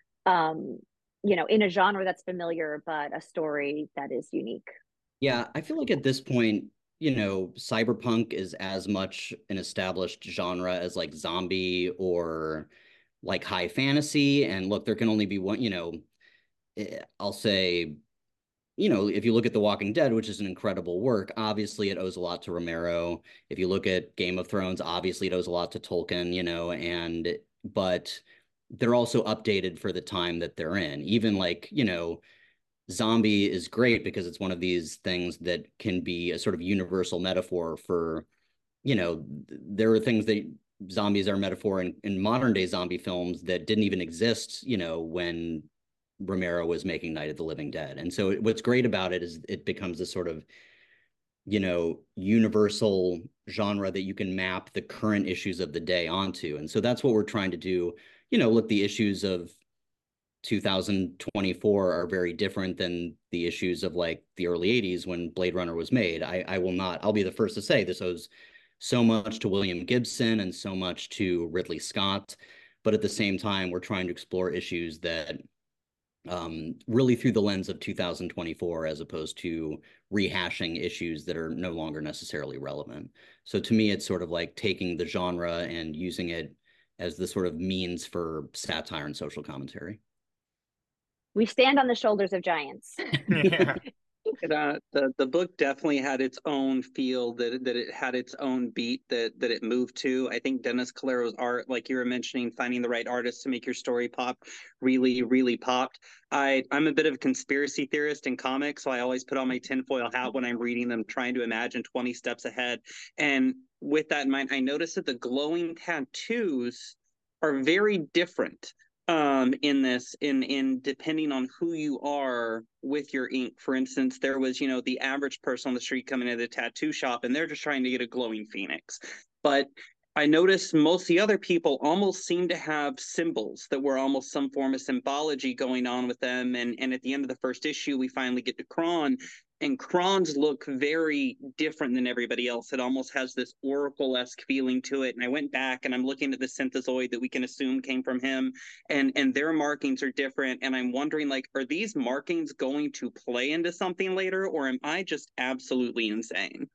Speaker 6: um, you know, in a genre that's familiar, but a story that is unique.
Speaker 7: Yeah, I feel like at this point, you know, cyberpunk is as much an established genre as like zombie or like high fantasy. And look, there can only be one, you know, eh, I'll say, you know, if you look at The Walking Dead, which is an incredible work, obviously it owes a lot to Romero. If you look at Game of Thrones, obviously it owes a lot to Tolkien, you know, and but they're also updated for the time that they're in. Even like, you know, zombie is great because it's one of these things that can be a sort of universal metaphor for, you know, there are things that zombies are a metaphor in, in modern day zombie films that didn't even exist, you know, when Romero was making Night of the Living Dead. And so what's great about it is it becomes this sort of, you know, universal genre that you can map the current issues of the day onto. And so that's what we're trying to do. You know, look, the issues of two thousand twenty-four are very different than the issues of like the early eighties when Blade Runner was made. I, I will not, I'll be the first to say this owes so much to William Gibson and so much to Ridley Scott. But at the same time, we're trying to explore issues that um, really through the lens of two thousand twenty-four, as opposed to rehashing issues that are no longer necessarily relevant. So to me, it's sort of like taking the genre and using it as the sort of means for satire and social commentary.
Speaker 6: We stand on the shoulders of giants.
Speaker 4: Yeah.
Speaker 5: It, uh, the the book definitely had its own feel, that that it had its own beat that that it moved to. I think Dennis Calero's art, like you were mentioning, finding the right artist to make your story pop, really really popped. I I'm a bit of a conspiracy theorist in comics, so I always put on my tinfoil hat when I'm reading them, trying to imagine twenty steps ahead. And with that in mind, I noticed that the glowing tattoos are very different um in this in in depending on who you are with your ink. For instance, there was, you know, the average person on the street coming into the tattoo shop and they're just trying to get a glowing phoenix, but I noticed most of the other people almost seemed to have symbols that were almost some form of symbology going on with them. And and at the end of the first issue, we finally get to Kron, and Kron's look very different than everybody else. It almost has this Oracle-esque feeling to it. And I went back and I'm looking at the synthezoid that we can assume came from him, and and their markings are different. And I'm wondering, like, are these markings going to play into something later, or am I just absolutely insane?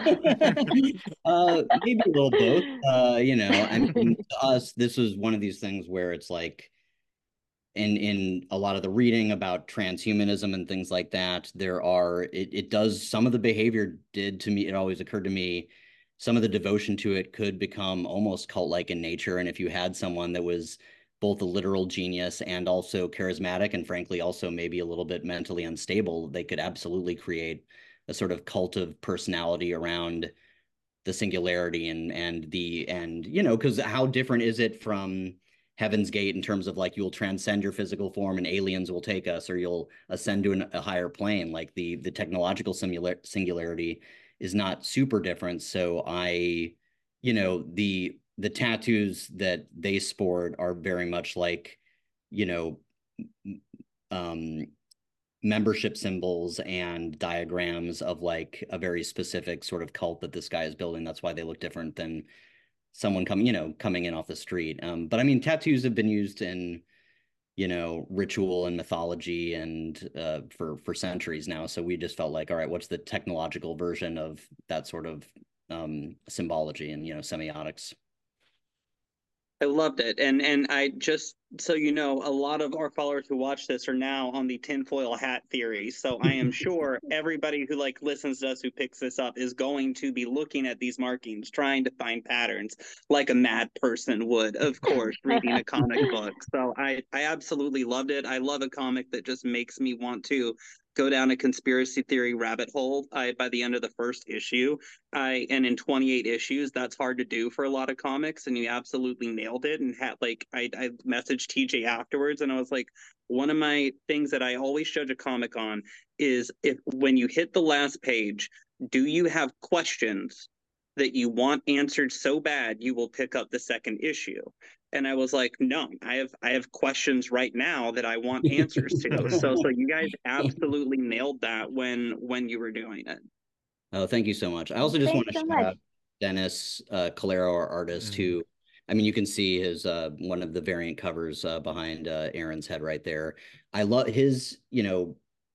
Speaker 7: uh, maybe a little both. Uh, you know, I mean, to us, this was one of these things where it's like, in in a lot of the reading about transhumanism and things like that, there are it it does some of the behavior did to me. It always occurred to me, some of the devotion to it could become almost cult-like in nature. And if you had someone that was both a literal genius and also charismatic, and frankly also maybe a little bit mentally unstable, they could absolutely create a sort of cult of personality around the singularity and and the and you know, because how different is it from Heaven's Gate in terms of like you'll transcend your physical form and aliens will take us, or you'll ascend to an, a higher plane? Like the the technological singular, singularity is not super different. So I, you know, the the tattoos that they sport are very much like, you know, um membership symbols and diagrams of like a very specific sort of cult that this guy is building. That's why they look different than someone coming, you know, coming in off the street. Um, but I mean, tattoos have been used in, you know, ritual and mythology and uh, for for centuries now. So we just felt like, all right, what's the technological version of that sort of um, symbology and, you know, semiotics?
Speaker 5: I loved it. And and I just, so you know, a lot of our followers who watch this are now on the tinfoil hat theory. So I am sure everybody who like listens to us, who picks this up, is going to be looking at these markings, trying to find patterns like a mad person would, of course, reading a comic book. So I, I absolutely loved it. I love a comic that just makes me want to go down a conspiracy theory rabbit hole. I by the end of the first issue, I and in twenty-eight issues, that's hard to do for a lot of comics, and you absolutely nailed it. And had like I I messaged T J afterwards, and I was like, one of my things that I always judge a comic on is if when you hit the last page, do you have questions that you want answered so bad you will pick up the second issue? And I was like, no, I have I have questions right now that I want answers to. So so you guys absolutely nailed that when when you were doing it.
Speaker 7: Oh, thank you so much. I also just want
Speaker 6: Thanks
Speaker 7: to
Speaker 6: so
Speaker 7: shout
Speaker 6: much.
Speaker 7: out Dennis uh, Calero, our artist,
Speaker 4: Mhm.
Speaker 7: who, I mean, you can see his uh, one of the variant covers uh, behind uh, Aaron's head right there. I love his, you know,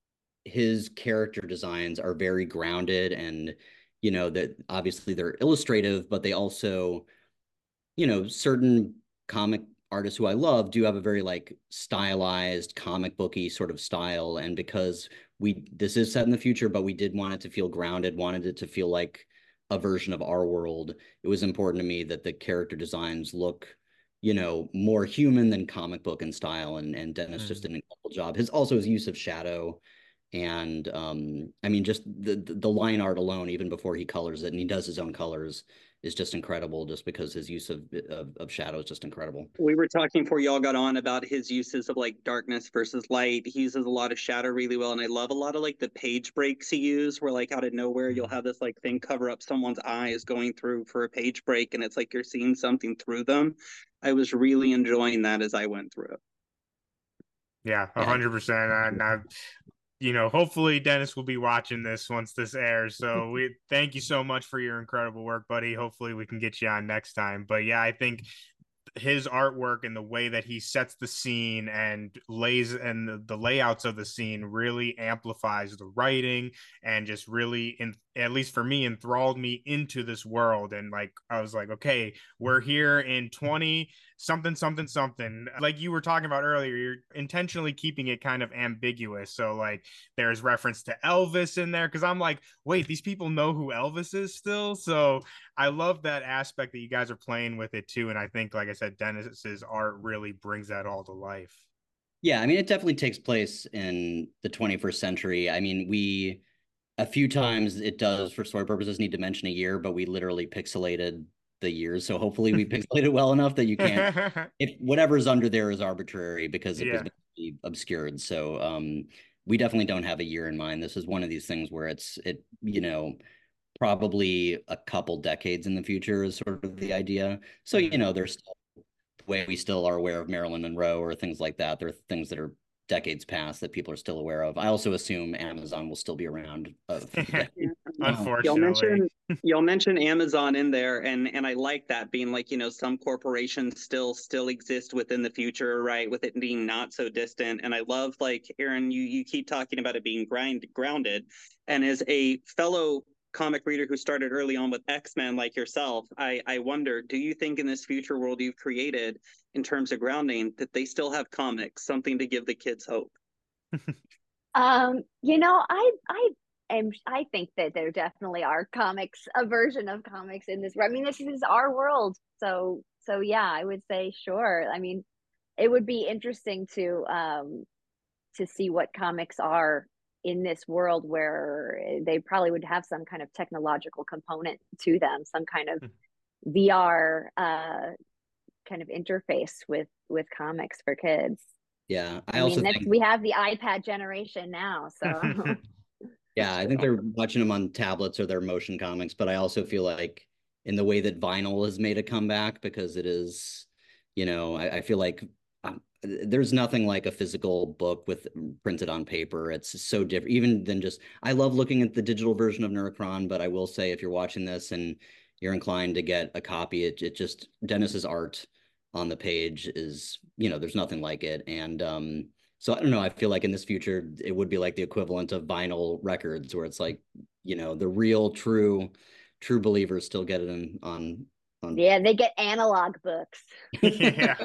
Speaker 7: his character designs are very grounded, and you know that obviously they're illustrative, but they also, you know, certain comic artists who I love do have a very like stylized comic booky sort of style. And because we this is set in the future, but we did want it to feel grounded, wanted it to feel like a version of our world, it was important to me that the character designs look, you know, more human than comic book in style. And and Dennis
Speaker 4: Mm.
Speaker 7: just did an incredible job. His also his use of shadow. And um, I mean, just the the line art alone, even before he colors it, and he does his own colors, is just incredible. Just because his use of of, of shadow is just incredible.
Speaker 5: We were talking before y'all got on about his uses of like darkness versus light. He uses a lot of shadow really well, and I love a lot of like the page breaks he used, where like out of nowhere you'll have this like thing cover up someone's eyes going through for a page break, and it's like you're seeing something through them. I was really enjoying that as I went through it.
Speaker 4: Yeah, a
Speaker 7: Yeah.
Speaker 4: hundred percent. And I, you know, hopefully Dennis will be watching this once this airs. So we thank you so much for your incredible work, buddy. Hopefully we can get you on next time. But yeah, I think his artwork and the way that he sets the scene and lays and the, the layouts of the scene really amplifies the writing, and just really, in at least for me, enthralled me into this world. And like I was like, okay, we're here in twenty something something something, like you were talking about earlier. You're intentionally keeping it kind of ambiguous, so like there's reference to Elvis in there, because I'm like, wait, these people know who Elvis is still. So I love that aspect that you guys are playing with it too. And I think, like I said, Dennis's art really brings that all to life.
Speaker 7: Yeah, I mean, it definitely takes place in the twenty-first century. I mean, we a few times it does for story purposes need to mention a year, but we literally pixelated the years. So hopefully we pixelated well enough that you can't, if whatever's under there is arbitrary because it
Speaker 4: Yeah.
Speaker 7: was meant to be obscured. So um, we definitely don't have a year in mind. This is one of these things where it's, it, you know, probably a couple decades in the future is sort of the idea. So, you know, there's still the way we still are aware of Marilyn Monroe or things like that. There are things that are decades past that people are still aware of. I also assume Amazon will still be around. Uh, for decades.
Speaker 5: Y'all
Speaker 4: Unfortunately.
Speaker 5: mentioned y'all mentioned Amazon in there, and and I like that being like, you know, some corporations still still exist within the future, right? With it being not so distant. And I love, like, Aaron, you you keep talking about it being grind grounded, and as a fellow comic reader who started early on with X-Men like yourself, I I wonder, do you think in this future world you've created in terms of grounding that they still have comics, something to give the kids hope?
Speaker 6: Um, you know, I I am I think that there definitely are comics, a version of comics in this. I mean, this is our world. So so yeah, I would say sure. I mean, it would be interesting to um to see what comics are in this world where they probably would have some kind of technological component to them, some kind of V R uh kind of interface with with comics for kids.
Speaker 7: Yeah, I,
Speaker 6: I
Speaker 7: also
Speaker 6: mean, that's,
Speaker 7: think
Speaker 6: we have the iPad generation now, so
Speaker 7: yeah, I think they're watching them on tablets or their motion comics, but I also feel like in the way that vinyl has made a comeback, because it is, you know, I, I feel like um, there's nothing like a physical book with printed on paper. It's so different, even than just, I love looking at the digital version of Neurocron, but I will say if you're watching this and you're inclined to get a copy, it, it just, Dennis's art on the page is, you know, there's nothing like it. And um, so I don't know, I feel like in this future, it would be like the equivalent of vinyl records, where it's like, you know, the real, true, true believers still get it in, on, on.
Speaker 6: yeah, they get analog books.
Speaker 4: Yeah.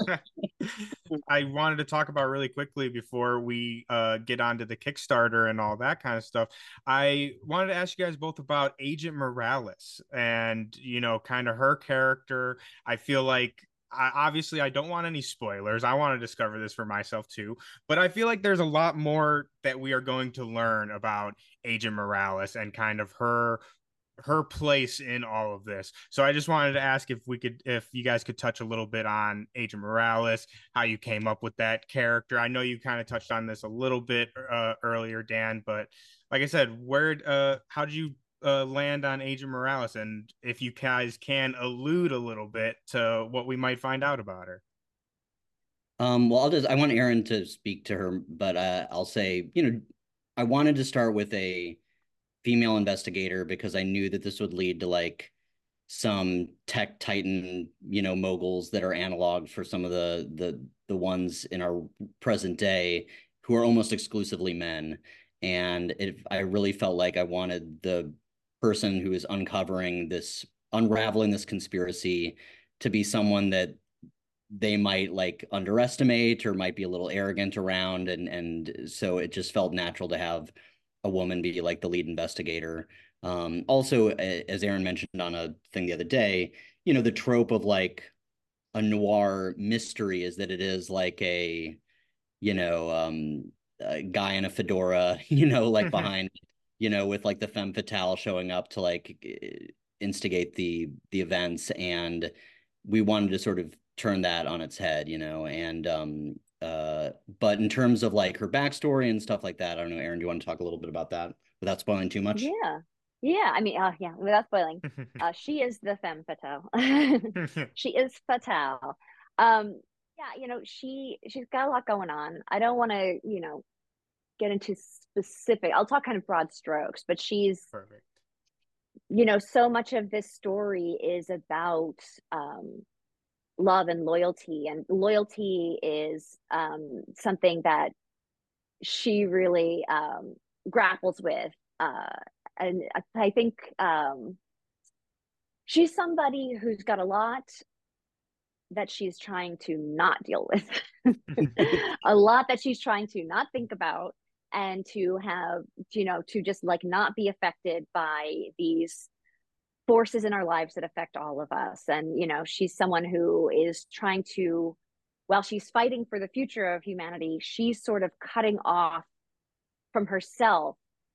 Speaker 4: I wanted to talk about really quickly before we uh, get onto the Kickstarter and all that kind of stuff. I wanted to ask you guys both about Agent Morales and, you know, kind of her character. I feel like I, obviously I don't want any spoilers. I want to discover this for myself too, but I feel like there's a lot more that we are going to learn about Agent Morales and kind of her her place in all of this. So I just wanted to ask if we could, if you guys could touch a little bit on Agent Morales, how you came up with that character. I know you kind of touched on this a little bit uh, earlier, Dan, but like I said, where, uh, how did you uh, land on Agent Morales? And if you guys can allude a little bit to what we might find out about her.
Speaker 7: Um, well, I'll just, I want Aaron to speak to her, but uh, I'll say, you know, I wanted to start with a female investigator because I knew that this would lead to like some tech titan, you know, moguls that are analog for some of the the the ones in our present day who are almost exclusively men. And it, I really felt like I wanted the person who is uncovering this, unraveling this conspiracy to be someone that they might like underestimate or might be a little arrogant around. And and so it just felt natural to have a woman be like the lead investigator. Um, also, as Aaron mentioned on a thing the other day, you know, the trope of like a noir mystery is that it is like a, you know, um, a guy in a fedora, you know, like behind, you know, with like the femme fatale showing up to like instigate the the events. And we wanted to sort of turn that on its head, you know, and um, uh, but in terms of like her backstory and stuff like that, I don't know, Aaron, do you want to talk a little bit about that without spoiling too much?
Speaker 6: Yeah. Yeah. I mean, uh, yeah, without spoiling, uh, she is the femme fatale. She is fatale. Um, yeah, you know, she she's got a lot going on. I don't want to, you know, get into specific. I'll talk kind of broad strokes, but she's
Speaker 4: Perfect.
Speaker 6: You know, so much of this story is about um love and loyalty, and loyalty is um something that she really um grapples with, uh and I think um she's somebody who's got a lot that she's trying to not deal with. A lot that she's trying to not think about, and to have, you know, to just like not be affected by these forces in our lives that affect all of us. And, you know, she's someone who is trying to, while she's fighting for the future of humanity, she's sort of cutting off from herself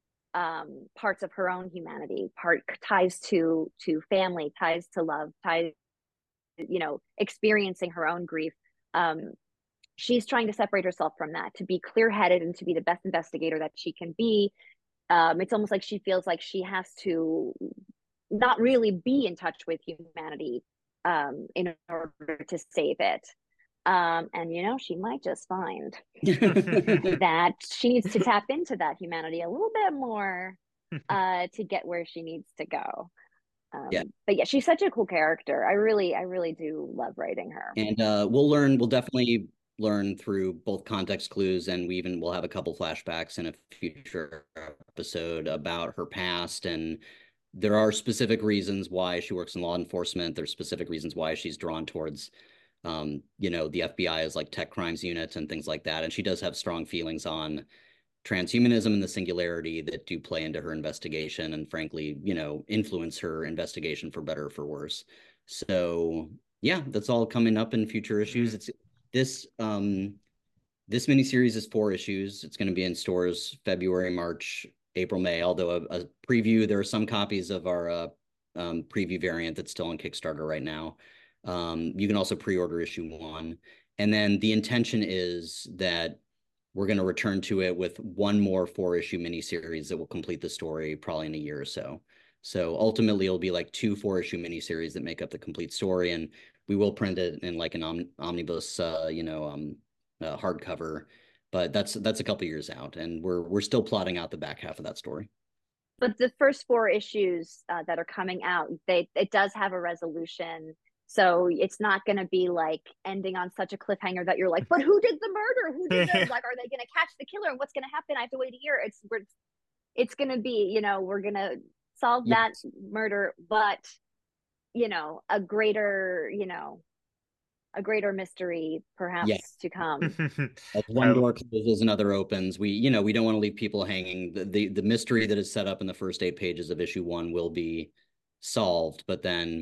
Speaker 6: um, parts of her own humanity, part ties to to family, ties to love, ties, you know, experiencing her own grief. Um, she's trying to separate herself from that, to be clear-headed and to be the best investigator that she can be. Um, it's almost like she feels like she has to not really be in touch with humanity um, in order to save it. Um, and, you know, she might just find that she needs to tap into that humanity a little bit more uh, to get where she needs to go. Um, yeah. But yeah, she's such a cool character. I really, I really do love writing her.
Speaker 7: And uh, we'll learn, we'll definitely learn through both context clues, and we even will have a couple flashbacks in a future episode about her past. And there are specific reasons why she works in law enforcement. There's specific reasons why she's drawn towards, um, you know, the F B I as like tech crimes units and things like that. And she does have strong feelings on transhumanism and the singularity that do play into her investigation and frankly, you know, influence her investigation for better or for worse. So yeah, that's all coming up in future issues. It's this, um, this miniseries is four issues. It's going to be in stores February, March, April, May, although a, a preview, there are some copies of our uh, um, preview variant that's still on Kickstarter right now. Um, you can also pre-order issue one. And then the intention is that we're going to return to it with one more four-issue miniseries that will complete the story probably in a year or so. So ultimately, it'll be like two four-issue miniseries that make up the complete story, and we will print it in like an om omnibus, uh, you know, um, uh, hardcover. But that's that's a couple years out, and we're we're still plotting out the back half of that story.
Speaker 6: But the first four issues uh, that are coming out, they it does have a resolution. So it's not going to be like ending on such a cliffhanger that you're like, but who did the murder? Who did this? Like, are they going to catch the killer? And what's going to happen? I have to wait a year. It's we're, it's going to be, you know, we're going to solve that yes. murder, but, you know, a greater, you know, a greater mystery perhaps yes. to come.
Speaker 7: As one door closes, another opens. We, you know, we don't want to leave people hanging. The, the, the mystery that is set up in the first eight pages of issue one will be solved, but then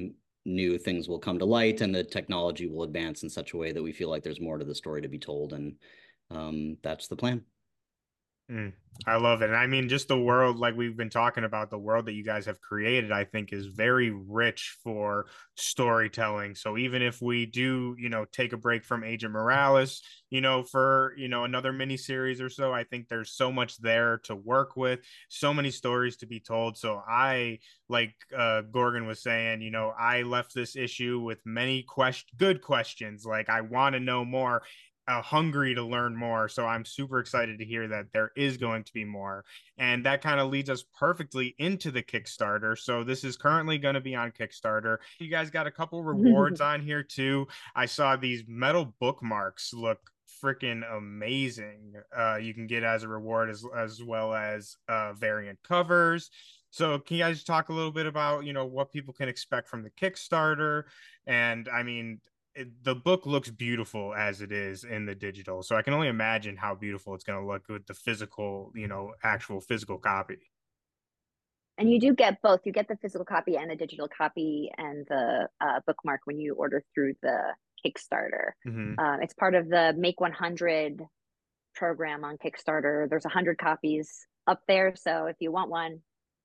Speaker 7: new things will come to light and the technology will advance in such a way that we feel like there's more to the story to be told. And um, that's the plan.
Speaker 4: Mm, I love it. And I mean, just the world, like we've been talking about, the world that you guys have created, I think is very rich for storytelling. So even if we do, you know, take a break from Agent Morales, you know, for, you know, another miniseries or so, I think there's so much there to work with, so many stories to be told. So I, like uh, Gorgon was saying, you know, I left this issue with many quest- good questions. Like, I want to know more. Uh, hungry to learn more. So I'm super excited to hear that there is going to be more. And that kind of leads us perfectly into the Kickstarter. So this is currently going to be on Kickstarter. You guys got a couple rewards on here too. I saw these metal bookmarks look freaking amazing. Uh, you can get as a reward as, as well as uh, variant covers. So can you guys talk a little bit about, you know, what people can expect from the Kickstarter? And I mean, it, the book looks beautiful as it is in the digital. So I can only imagine how beautiful it's going to look with the physical, you know, actual physical copy.
Speaker 6: And you do get both. You get the physical copy and the digital copy and the uh, bookmark when you order through the Kickstarter.
Speaker 4: Mm-hmm.
Speaker 6: Um, it's part of the Make one hundred program on Kickstarter. There's one hundred copies up there. So if you want one,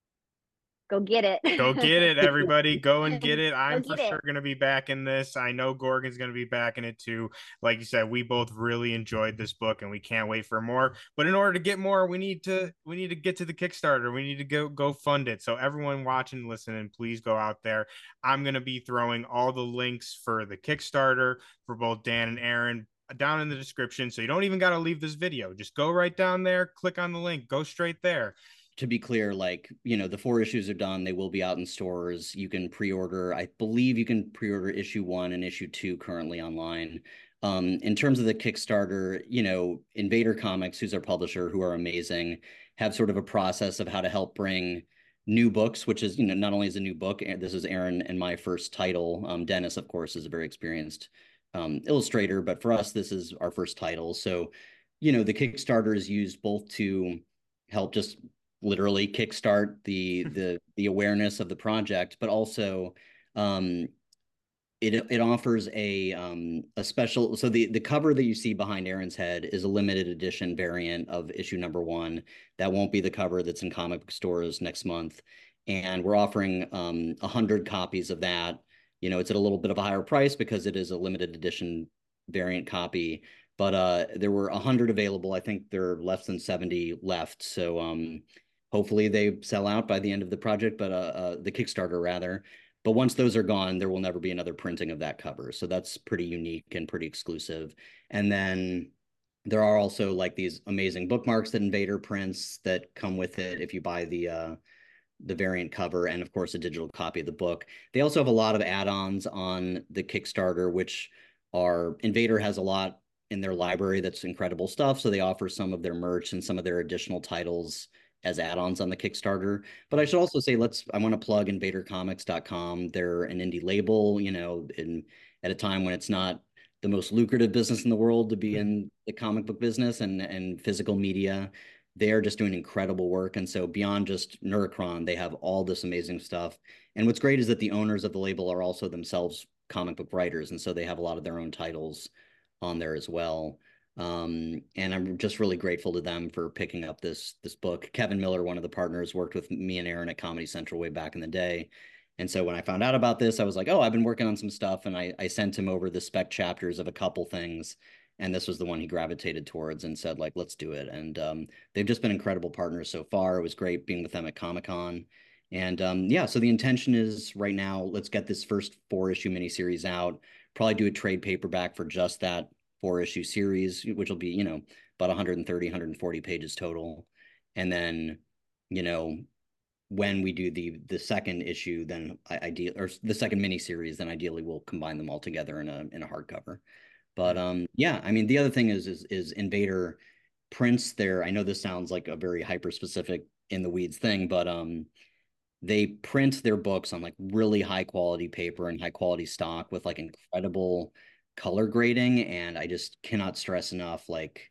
Speaker 6: go get it.
Speaker 4: Go get it, everybody. Go and get it. I'm
Speaker 6: get
Speaker 4: for
Speaker 6: it.
Speaker 4: sure going to be back in this. I know Gorgon's going to be back in it too. Like you said, we both really enjoyed this book and we can't wait for more. But in order to get more, we need to we need to get to the Kickstarter. We need to go go fund it. So everyone watching and listening, please go out there. I'm going to be throwing all the links for the Kickstarter for both Dan and Aaron down in the description. So you don't even got to leave this video. Just go right down there, click on the link, go straight there.
Speaker 7: To be clear, like, you know, the four issues are done. They will be out in stores. You can pre-order. I believe you can pre-order issue one and issue two currently online. Um, in terms of the Kickstarter, you know, Invader Comics, who's our publisher, who are amazing, have sort of a process of how to help bring new books, which is, you know, not only is a new book, and this is Aaron and my first title. Um, Dennis, of course, is a very experienced um, illustrator, but for us, this is our first title. So, you know, the Kickstarter is used both to help just literally kickstart the the the awareness of the project, but also um, it it offers a um, a special. So the the cover that you see behind Aaron's head is a limited edition variant of issue number one. That won't be the cover that's in comic book stores next month, and we're offering um, a hundred copies of that. You know, it's at a little bit of a higher price because it is a limited edition variant copy. But uh, there were a hundred available. I think there are less than seventy left. So um, hopefully they sell out by the end of the project, but uh, uh, the Kickstarter rather. But once those are gone, there will never be another printing of that cover. So that's pretty unique and pretty exclusive. And then there are also like these amazing bookmarks that Invader prints that come with it if you buy the uh, the variant cover, and of course a digital copy of the book. They also have a lot of add-ons on the Kickstarter, which are Invader has a lot in their library that's incredible stuff. So they offer some of their merch and some of their additional titles as add-ons on the Kickstarter. But I should also say, let's, I want to plug invader comics dot com. They're an indie label, you know, in at a time when it's not the most lucrative business in the world to be in the comic book business and, and physical media. They're just doing incredible work. And so beyond just Neurocron, they have all this amazing stuff. And what's great is that the owners of the label are also themselves comic book writers. And so they have a lot of their own titles on there as well. Um, and I'm just really grateful to them for picking up this this book. Kevin Miller, one of the partners, worked with me and Aaron at Comedy Central way back in the day. And so when I found out about this, I was like, oh, I've been working on some stuff. And I, I sent him over the spec chapters of a couple things. And this was the one he gravitated towards and said, like, let's do it. And um, they've just been incredible partners so far. It was great being with them at Comic-Con. And um, yeah, so the intention is right now, let's get this first four issue miniseries out, probably do a trade paperback for just that four issue series, which will be, you know, about one hundred thirty, one hundred forty pages total. And then, you know, when we do the the second issue, then I ideal or the second mini series, then ideally we'll combine them all together in a in a hardcover. But um, yeah, I mean, the other thing is is is Invader prints their. I know this sounds like a very hyper specific in the weeds thing, but um, they print their books on like really high quality paper and high quality stock with like incredible color grading. And I just cannot stress enough like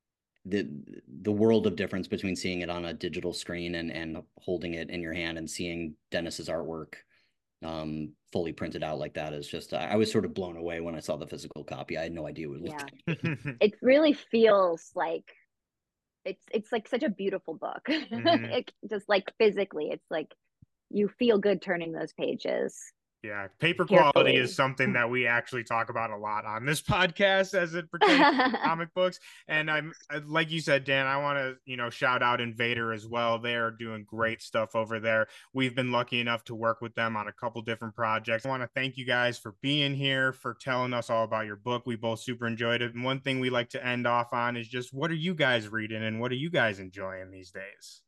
Speaker 7: the the world of difference between seeing it on a digital screen and and holding it in your hand and seeing Dennis's artwork um, fully printed out like that is just, I, I was sort of blown away when I saw the physical copy. I had no idea it would look
Speaker 6: Yeah.
Speaker 7: that good.
Speaker 6: It really feels like it's it's like such a beautiful book.
Speaker 4: Mhm.
Speaker 6: It just like physically, it's like you feel good turning those pages.
Speaker 4: Yeah, paper
Speaker 6: Carefully.
Speaker 4: quality is something that we actually talk about a lot on this podcast as it pertains to comic books. And I'm like you said, Dan, I want to, you know, shout out Invader as well. They are doing great stuff over there. We've been lucky enough to work with them on a couple different projects. I want to thank you guys for being here, for telling us all about your book. We both super enjoyed it. And one thing we like to end off on is just, what are you guys reading and what are you guys enjoying these days?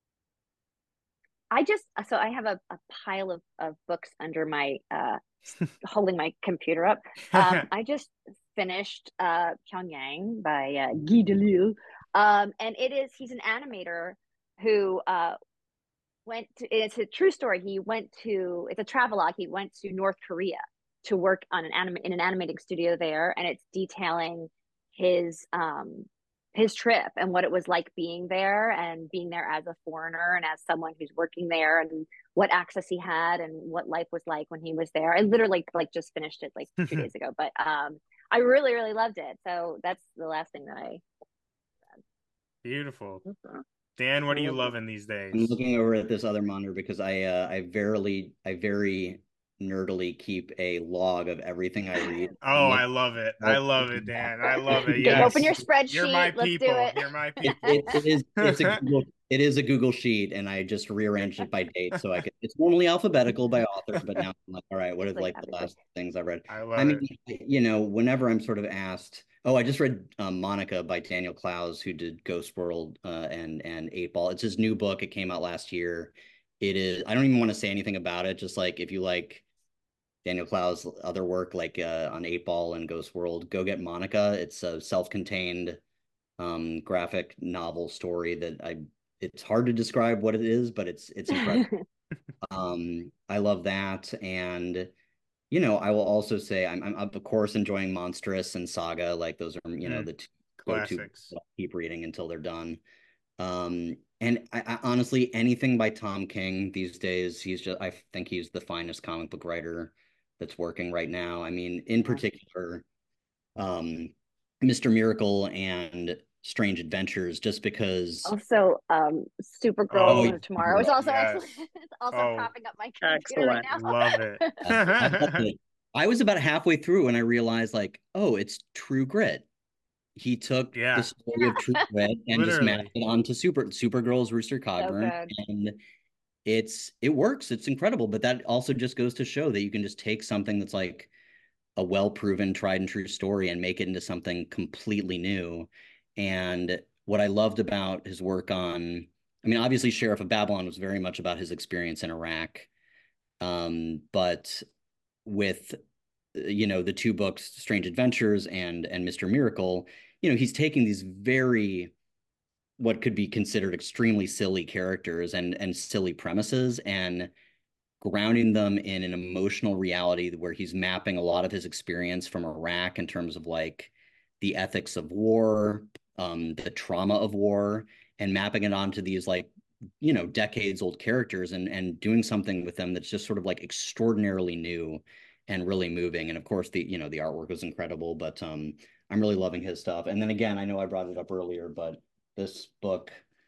Speaker 6: I just so I have a, a pile of, of books under my uh holding my computer up. Um, I just finished uh Pyongyang by uh, Guy Delisle. Um, and it is he's an animator who uh went to, it's a true story. He went to it's a travelogue. He went to North Korea to work on an anim in an animating studio there, and it's detailing his um his trip and what it was like being there and being there as a foreigner and as someone who's working there and what access he had and what life was like when he was there. I literally like just finished it like two days ago, but um I really, really loved it. So that's the last thing that I read.
Speaker 4: Beautiful. Dan, what are you loving these
Speaker 7: I'm
Speaker 4: days?
Speaker 7: looking over at this other monitor because I uh, I verily I very nerdily keep a log of everything I read.
Speaker 4: Oh, I love it. I love it, Dan. I love it.
Speaker 6: Get-
Speaker 4: Yes.
Speaker 6: Open your spreadsheet.
Speaker 4: You're my
Speaker 6: Let's
Speaker 4: people.
Speaker 6: do it.
Speaker 4: You're my
Speaker 7: It,
Speaker 4: people.
Speaker 7: it, it is it's a Google, it is a Google sheet, and I just rearranged it by date so I could. It's normally alphabetical by author, but now I'm like, all right, what are
Speaker 6: Like
Speaker 7: like the
Speaker 6: everything.
Speaker 7: last things I read?
Speaker 4: I love
Speaker 7: I mean,
Speaker 4: it.
Speaker 7: you know, whenever I'm sort of asked, oh, I just read um, Monica by Daniel Clowes, who did Ghost World uh, and and Eight Ball. It's his new book. It came out last year. It is. I don't even want to say anything about it. Just like if you like Daniel Clowes' other work, like uh, on Eight Ball and Ghost World, go get Monica. It's a self-contained um, graphic novel story that I. It's hard to describe what it is, but it's it's incredible. um, I love that, and you know, I will also say I'm, I'm of course enjoying Monstrous and Saga. Like those are you know
Speaker 4: Mm,
Speaker 7: the two go-to
Speaker 4: classics.
Speaker 7: that I'll keep reading until they're done. Um, and I, I honestly anything by Tom King these days, he's just I think he's the finest comic book writer that's working right now. I mean, in particular, um, Mister Miracle and Strange Adventures, just because.
Speaker 6: Also, um, Supergirl
Speaker 4: Oh,
Speaker 6: Woman of Tomorrow is also
Speaker 4: yes.
Speaker 6: excellent. It's also
Speaker 4: Oh.
Speaker 6: popping up my computer right now.
Speaker 4: Love it.
Speaker 7: I love it. I was about halfway through and I realized, like, oh, it's True Grit. He took
Speaker 4: Yeah.
Speaker 7: the story of True Grit and just
Speaker 4: Literally.
Speaker 7: mapped it onto Super Supergirl's Rooster Cogburn,
Speaker 6: good.
Speaker 7: and it's it works. It's incredible. But that also just goes to show that you can just take something that's like a well-proven, tried and true story and make it into something completely new. And what I loved about his work on, I mean, obviously, Sheriff of Babylon was very much about his experience in Iraq, um, but with you know the two books, Strange Adventures and and Mister Miracle, you know, he's taking these very what could be considered extremely silly characters and and silly premises and grounding them in an emotional reality where he's mapping a lot of his experience from Iraq in terms of like the ethics of war, um, the trauma of war, and mapping it onto these like you know decades old characters and and doing something with them that's just sort of like extraordinarily new and really moving. And of course the you know the artwork was incredible, but um I'm really loving his stuff. And then again, I know I brought it up earlier, but this book,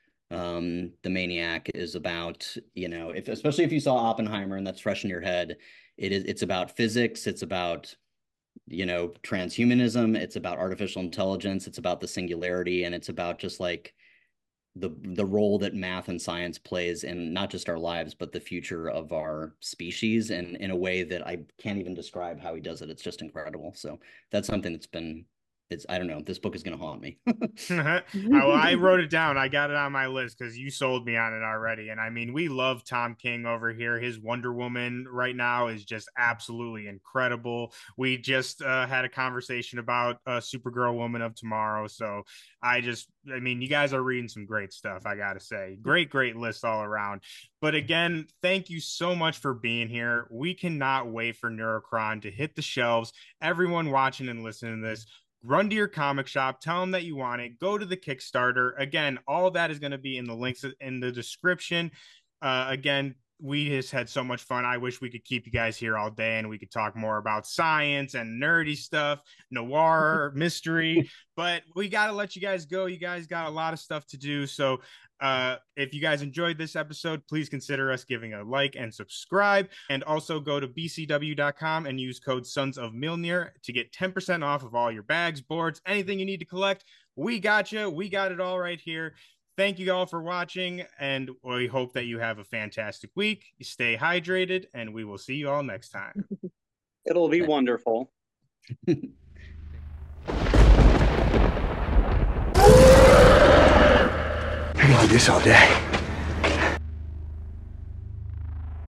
Speaker 7: um The Maniac, is about, you know if especially if you saw Oppenheimer and that's fresh in your head, it is it's about physics, it's about you know transhumanism, it's about artificial intelligence, it's about the singularity, and it's about just like the the role that math and science plays in not just our lives but the future of our species, and in a way that I can't even describe how he does it. It's just incredible. So that's something that's been it's I don't know, this book is going to haunt me.
Speaker 4: I, well, I wrote it down. I got it on my list because you sold me on it already. And I mean, we love Tom King over here. His Wonder Woman right now is just absolutely incredible. We just uh, had a conversation about uh, Supergirl Woman of Tomorrow. So I just, I mean, you guys are reading some great stuff, I got to say. Great, great list all around. But again, thank you so much for being here. We cannot wait for Neurocron to hit the shelves. Everyone watching and listening to this, run to your comic shop, tell them that you want it, go to the Kickstarter. Again, all that is going to be in the links in the description. Uh, again, we just had so much fun. I wish we could keep you guys here all day and we could talk more about science and nerdy stuff, noir, mystery, but we got to let you guys go. You guys got a lot of stuff to do. So uh, if you guys enjoyed this episode, please consider us giving a like and subscribe, and also go to b c w dot com and use code Sons of Mjolnir to get ten percent off of all your bags, boards, anything you need to collect. We got you. We got it all right here. Thank you all for watching, and we hope that you have a fantastic week. Stay hydrated, and we will see you all next time.
Speaker 5: It'll be wonderful.
Speaker 3: I can do this all day.